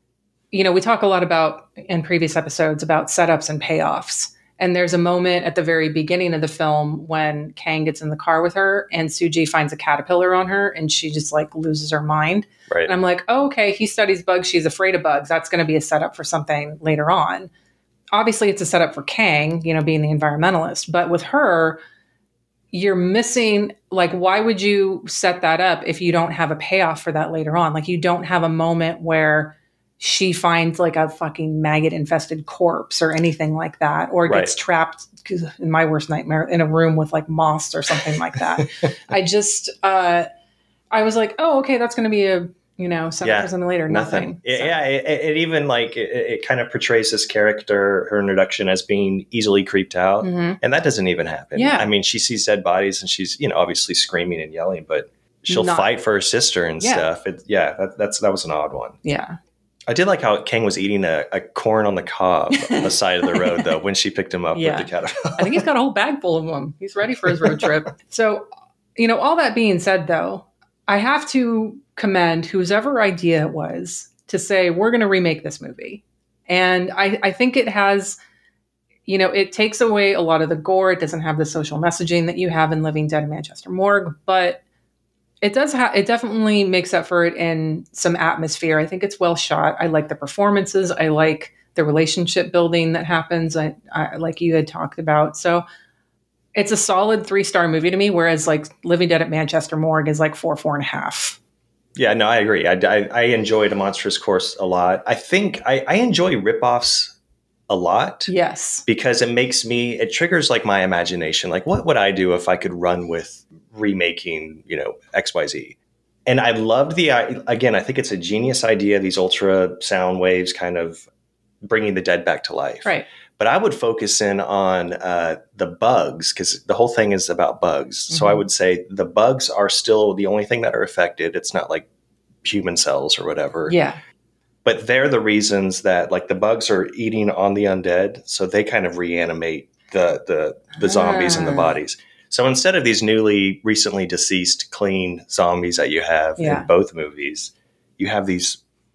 you know, we talk a lot about in previous episodes about setups and payoffs. And there's a moment at the very beginning of the film when Kang gets in the car with her and Suji finds a caterpillar on her and she just like loses her mind. right, And I'm like, oh, okay, he studies bugs. She's afraid of bugs. That's going to be a setup for something later on. Obviously, it's a setup for Kang, you know, being the environmentalist. But with her, you're missing, like, why would you set that up if you don't have a payoff for that later on? Like, you don't have a moment where she finds like a fucking maggot infested corpse or anything like that, or Right. gets trapped, 'cause in my worst nightmare, in a room with like moss or something like that. I just, uh, I was like, oh, okay, that's going to be a, you know, setup Yeah, for something later. nothing. Nothing. It- So, Yeah, it, it even like it, it kind of portrays this character, her introduction, as being easily creeped out, mhm. and that doesn't even happen. Yeah. I mean, she sees dead bodies and she's, you know, obviously screaming and yelling, but she'll Not- fight for her sister and Yeah. stuff. It, yeah, that, that's that was an odd one. Yeah. I did like how Kang was eating a, a corn on the cob on the side of the road, though, when she picked him up Yeah. with the caterpillar. I think he's got a whole bag full of them. He's ready for his road trip. So, you know, all that being said, though, I have to commend whoever idea it was to say, we're going to remake this movie. And I, I think it has, you know, it takes away a lot of the gore. It doesn't have the social messaging that you have in Living Dead Manchester Morgue, but it does have, it definitely makes up for it in some atmosphere. I think it's well shot. I like the performances. I like the relationship building that happens. I, I like you had talked about. So it's a solid three-star movie to me, whereas like Living Dead at Manchester Morgue is like four, four and a half. Yeah, no, I agree. I, I, I enjoyed A Monstrous Course a lot. I think I, I enjoy ripoffs a lot. Yes. Because it makes me, it triggers like my imagination. Like, what would I do if I could run with remaking, you know, X Y Z? And I loved the, again, I think it's a genius idea, these ultra sound waves kind of bringing the dead back to life. Right. But I would focus in on uh, the bugs, because the whole thing is about bugs. So I Mhm. would say the bugs are still the only thing that are affected. It's not like human cells or whatever. Yeah. But they're the reasons that like the bugs are eating on the undead. So they kind of reanimate the the, the zombies in the Ah. bodies. So instead of these newly recently deceased clean zombies that you have Yeah. in both movies, you have these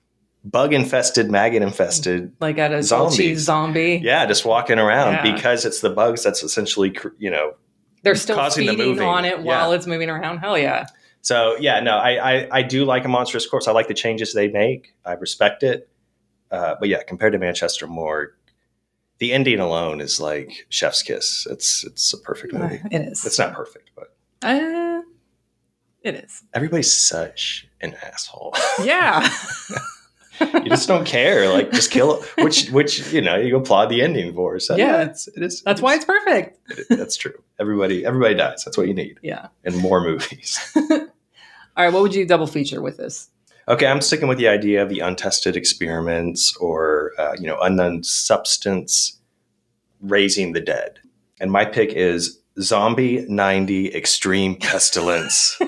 bug infested, maggot infested. Like at a Zombies. cheese zombie. Yeah, just walking around Yeah. because it's the bugs that's essentially, cr- you know. They're still causing the feeding moving. on it while Yeah. it's moving around. Hell yeah. So yeah, no, I, I I do like A Monstrous Corpse. I like the changes they make. I respect it. Uh, but yeah, compared to Manchester Morgue, the ending alone is like chef's kiss. It's it's a perfect movie. Uh, it is. It's not perfect, but Uh, it is. everybody's such an asshole. Yeah. You just don't care. Like, just kill it. Which, which you know, you applaud the ending for. So Yeah. it's, it is. That's it why is- it's perfect. it- that's true. Everybody, everybody dies. That's what you need. Yeah. And more movies. All right. What would you double feature with this? Okay, I'm sticking with the idea of the untested experiments or uh, you know, unknown substance raising the dead. And my pick is Zombie ninety Extreme Pestilence.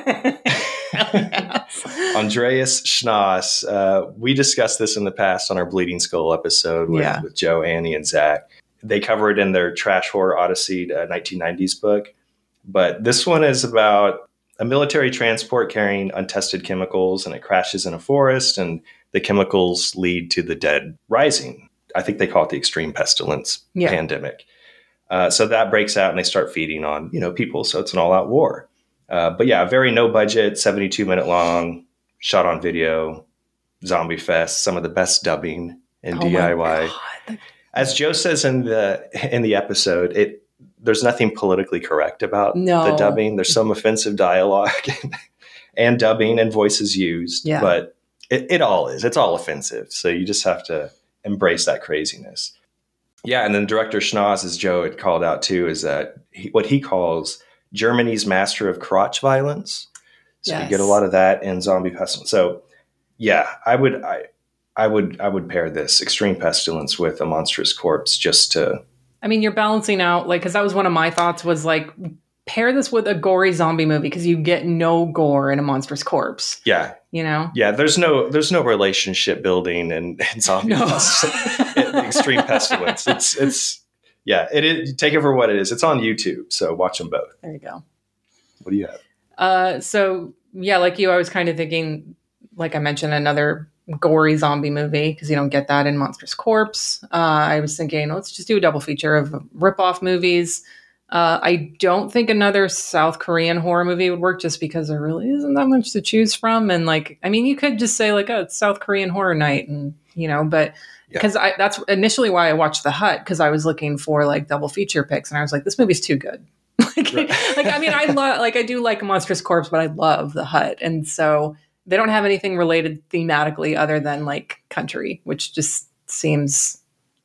Andreas Schnoss. Uh, we discussed this in the past on our Bleeding Skull episode with, Yeah. with Joe, Annie, and Zach. They cover it in their Trash Horror Odyssey uh, nineteen nineties book. But this one is about a military transport carrying untested chemicals, and it crashes in a forest, and the chemicals lead to the dead rising. I think they call it the extreme pestilence Yeah. pandemic. Uh, so that breaks out, and they start feeding on, you know, people. So it's an all-out war. Uh, but yeah, very no budget, seventy-two minute long, shot on video, zombie fest, some of the best dubbing in Oh my D I Y. God. As Joe says in the in the episode, it there's nothing politically correct about No. the dubbing. There's some offensive dialogue and dubbing and voices used, Yeah. but it, it all is. It's all offensive. So you just have to embrace that craziness. Yeah, and then director Schnoss, as Joe had called out too, is that he, what he calls Germany's master of crotch violence. So Yes. you get a lot of that in Zombie Pestilence. So yeah, I would I I would I would pair this Extreme Pestilence with A Monstrous Corpse just to I mean, you're balancing out, like, because that was one of my thoughts was like, pair this with a gory zombie movie because you get no gore in A Monstrous Corpse, yeah you know? yeah. There's no there's no relationship building in, in Zombie No. Pest- in Extreme Pestilence. It's it's yeah. It is, take it for what it is. It's on YouTube, so watch them both. There you go. What do you have? Uh, so yeah, like you, I was kind of thinking, like I mentioned, another gory zombie movie because you don't get that in Monstrous Corpse. Uh, I was thinking, let's just do a double feature of rip-off movies. Uh, I don't think another South Korean horror movie would work just because there really isn't that much to choose from. And like, I mean, you could just say like, oh, it's South Korean horror night, and you know, but Yeah. because I that's initially why I watched The Hut because I was looking for like double feature picks, and I was like, this movie's too good. like, Right. like, I mean, I love, like, I do like Monstrous Corpse, but I love The Hut. And so they don't have anything related thematically other than like country, which just seems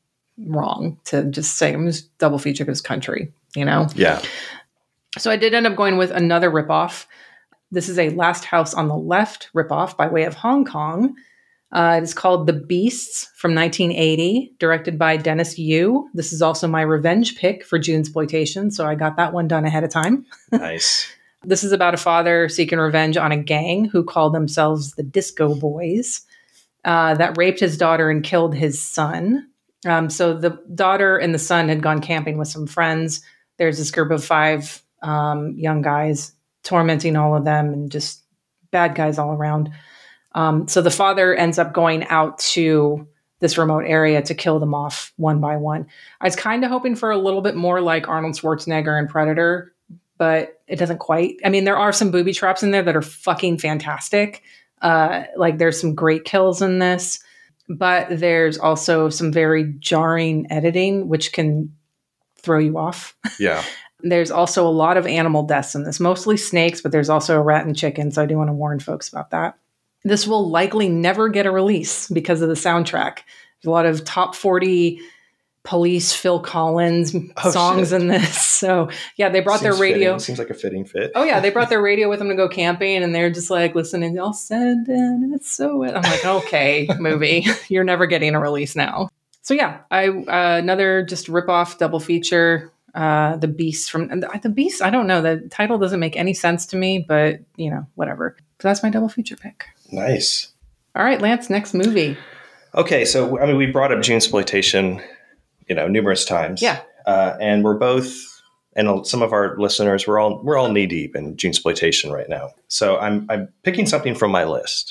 wrong to just say, I'm just double feature because country, you know? Yeah. So I did end up going with another ripoff. This is a Last House on the Left ripoff by way of Hong Kong. Uh, it is called The Beasts from nineteen eighty, directed by Dennis Yu. This is also my revenge pick for Junesploitation, so I got that one done ahead of time. Nice. This is about a father seeking revenge on a gang who call themselves the Disco Boys uh, that raped his daughter and killed his son. Um, so the daughter and the son had gone camping with some friends. There's this group of five um, young guys tormenting all of them and just bad guys all around. Um, so the father ends up going out to this remote area to kill them off one by one. I was kind of hoping for a little bit more like Arnold Schwarzenegger in Predator, but it doesn't quite. I mean, there are some booby traps in there that are fucking fantastic. Uh, like there's some great kills in this, but there's also some very jarring editing, which can throw you off. Yeah. There's also a lot of animal deaths in this, mostly snakes, but there's also a rat and chicken. So I do want to warn folks about that. This will likely never get a release because of the soundtrack. There's a lot of top forty Police, Phil Collins Oh, songs shit. in this. So yeah, they brought Seems their radio. fitting. Seems like a fitting fit. Oh yeah, they brought their radio with them to go camping, and they're just like listening. I'll send in it's so. I'm like, okay, movie, you're never getting a release now. So yeah, I uh, another just rip off double feature. Uh, the Beast from the Beast. I don't know. The title doesn't make any sense to me, but you know, whatever. So that's my double feature pick. Nice. All right, Lance, next movie. Okay, so I mean, we brought up Junesploitation, you know, numerous times. Yeah. uh, and we're both, and some of our listeners, we're all we're all knee deep in Junesploitation right now. So I'm I'm picking something from my list,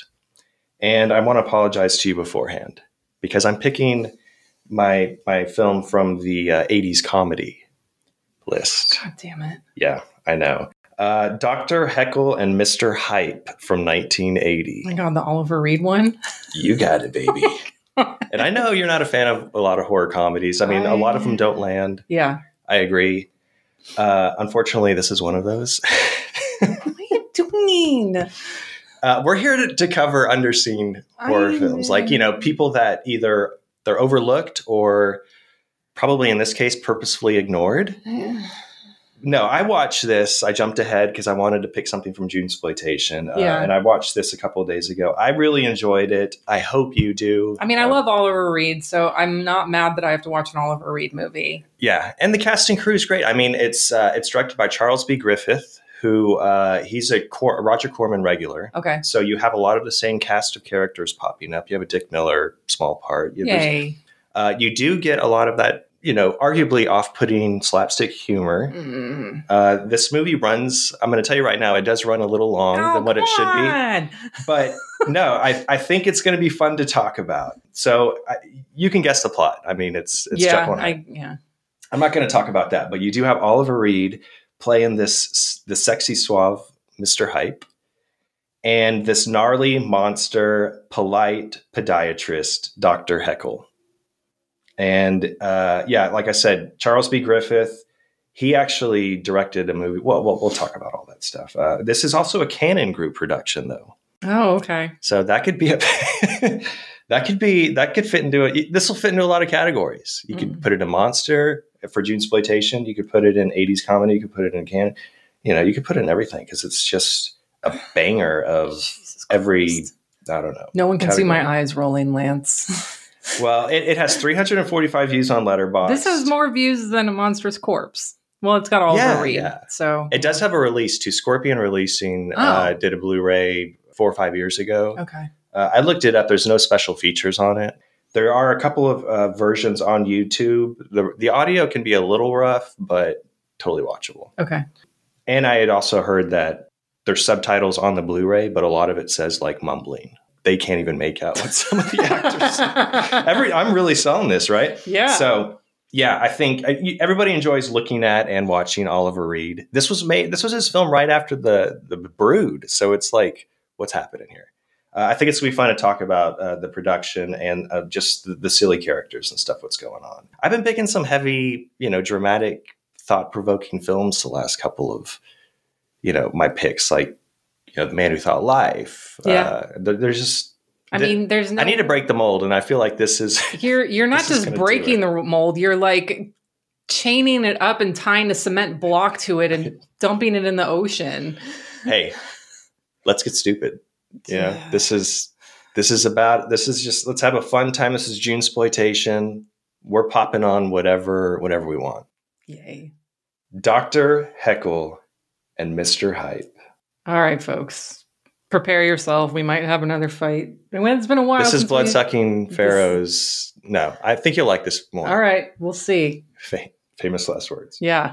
and I want to apologize to you beforehand because I'm picking my my film from the uh, eighties comedy list. God damn it. Yeah, I know. Uh, Doctor Heckle and Mister Hype from nineteen eighty. Oh my God, the Oliver Reed one. You got it, baby. And I know you're not a fan of a lot of horror comedies. I mean, I, a lot of them don't land. Yeah. I agree. Uh, unfortunately, this is one of those. What are you doing? Uh, we're here to, to cover underseen horror I films. Like, you know, people that either they're overlooked or probably in this case purposefully ignored. No, I watched this. I jumped ahead because I wanted to pick something from Junesploitation. Uh, Yeah. And I watched this a couple of days ago. I really enjoyed it. I hope you do. I mean, I Uh, love Oliver Reed, so I'm not mad that I have to watch an Oliver Reed movie. Yeah. And the casting crew is great. I mean, it's uh, it's directed by Charles B. Griffith, who uh, he's a Cor- Roger Corman regular. Okay. So you have a lot of the same cast of characters popping up. You have a Dick Miller small part. You have Yay. Uh, you do get a lot of that, you know, arguably off-putting slapstick humor. Mm. Uh, this movie runs, I'm going to tell you right now, it does run a little long Oh, than what it should be. be. But no, I, I think it's going to be fun to talk about. So I, you can guess the plot. I mean, it's, it's Yeah, Jekyll and Hyde. I, yeah. I'm not going to talk about that, but you do have Oliver Reed playing this, the sexy, suave Mister Hype and this gnarly monster, polite podiatrist, Doctor Heckle. And uh, yeah, like I said, Charles B. Griffith, he actually directed a movie. Well, we'll, we'll talk about all that stuff. Uh, this is also a Canon Group production, though. Oh, okay. So that could be a that could be that could fit into it. This will fit into a lot of categories. You could Mm. put it in monster for Junesploitation. You could put it in eighties comedy. You could put it in Canon. You know, you could put it in everything because it's just a banger of Jesus every. Christ. I don't know. No one can see category. my eyes rolling, Lance. Well, it, it has three hundred forty-five views on Letterboxd. This has more views than A Monstrous Corpse. Well, it's got Oliver Yeah, Reed, yeah. so It does have a release too. Scorpion Releasing Oh. uh, did a Blu-ray four or five years ago. okay. Uh, I looked it up. There's no special features on it. There are a couple of uh, versions on YouTube. The, the audio can be a little rough, but totally watchable. Okay. And I had also heard that there's subtitles on the Blu-ray, but a lot of it says like mumbling. They can't even make out what some of the actors. Every I'm really selling this, right? Yeah. So yeah, I think uh, you- everybody enjoys looking at and watching Oliver Reed. This was made. This was his film right after the the Brood. So it's like, what's happening here? Uh, I think it's going to be fun to talk about uh, the production and uh, just the, the silly characters and stuff. What's going on? I've been picking some heavy, you know, dramatic, thought-provoking films the last couple of, you know, my picks, like, you know, The Man Who Thought Life. Yeah. Uh, there, there's just. I th- mean, there's no. I need to break the mold, and I feel like this is. You're you're not This is just gonna do breaking the mold. You're like chaining it up and tying a cement block to it and dumping it in the ocean. Hey, let's get stupid. Yeah, Yeah. this is this is about this is just let's have a fun time. This is Junesploitation. We're popping on whatever whatever we want. Yay! Doctor Heckle and Mister Hype. All right, folks, prepare yourself. We might have another fight. It's been a while. This is since we- Bloodsucking Pharaohs. No, I think you'll like this more. All right, we'll see. Fa- famous last words. Yeah.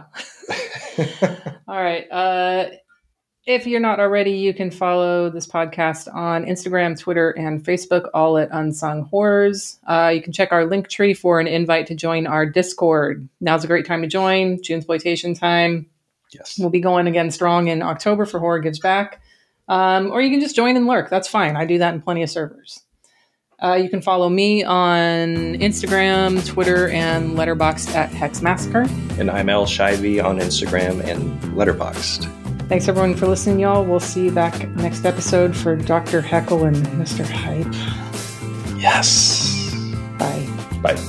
All right. Uh, if you're not already, you can follow this podcast on Instagram, Twitter, and Facebook, all at Unsung Horrors. Uh, you can check our link tree for an invite to join our Discord. Now's a great time to join. Junesploitation time. Yes. We'll be going again strong in October for Horror Gives Back. Um, or you can just join and lurk. That's fine. I do that in plenty of servers. Uh, you can follow me on Instagram, Twitter, and Letterboxd at Hex Massacre. And I'm El Shivey on Instagram and Letterboxd. Thanks everyone for listening, y'all. We'll see you back next episode for Doctor Heckle and Mister Hype. Yes. Bye. Bye.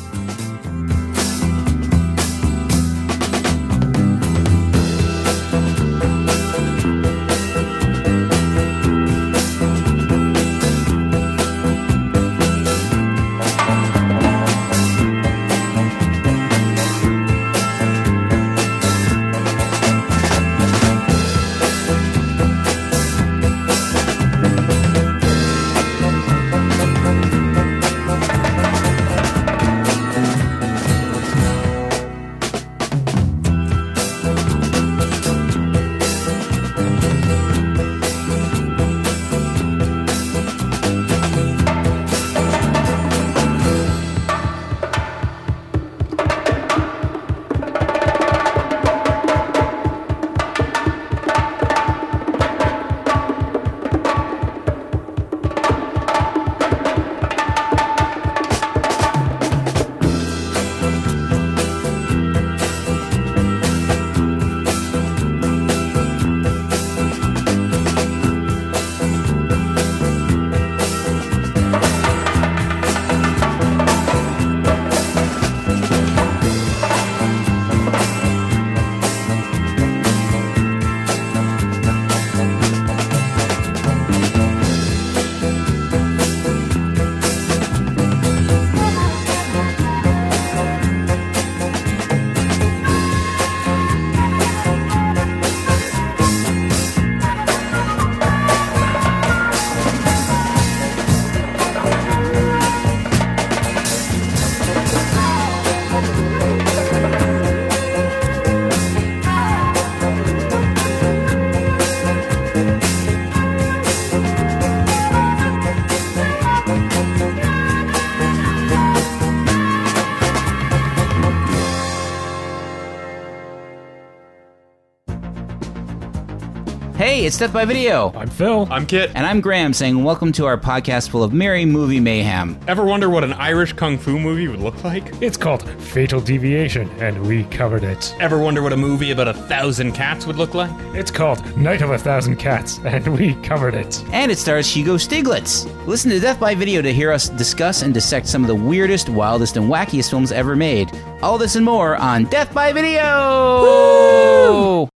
Hey, it's Death by Video. I'm Phil. I'm Kit. And I'm Graham saying welcome to our podcast full of merry movie mayhem. Ever wonder what an Irish kung fu movie would look like? It's called Fatal Deviation, and we covered it. Ever wonder what a movie about a thousand cats would look like? It's called Night of a Thousand Cats, and we covered it. And it stars Hugo Stiglitz. Listen to Death by Video to hear us discuss and dissect some of the weirdest, wildest, and wackiest films ever made. All this and more on Death by Video! Woo!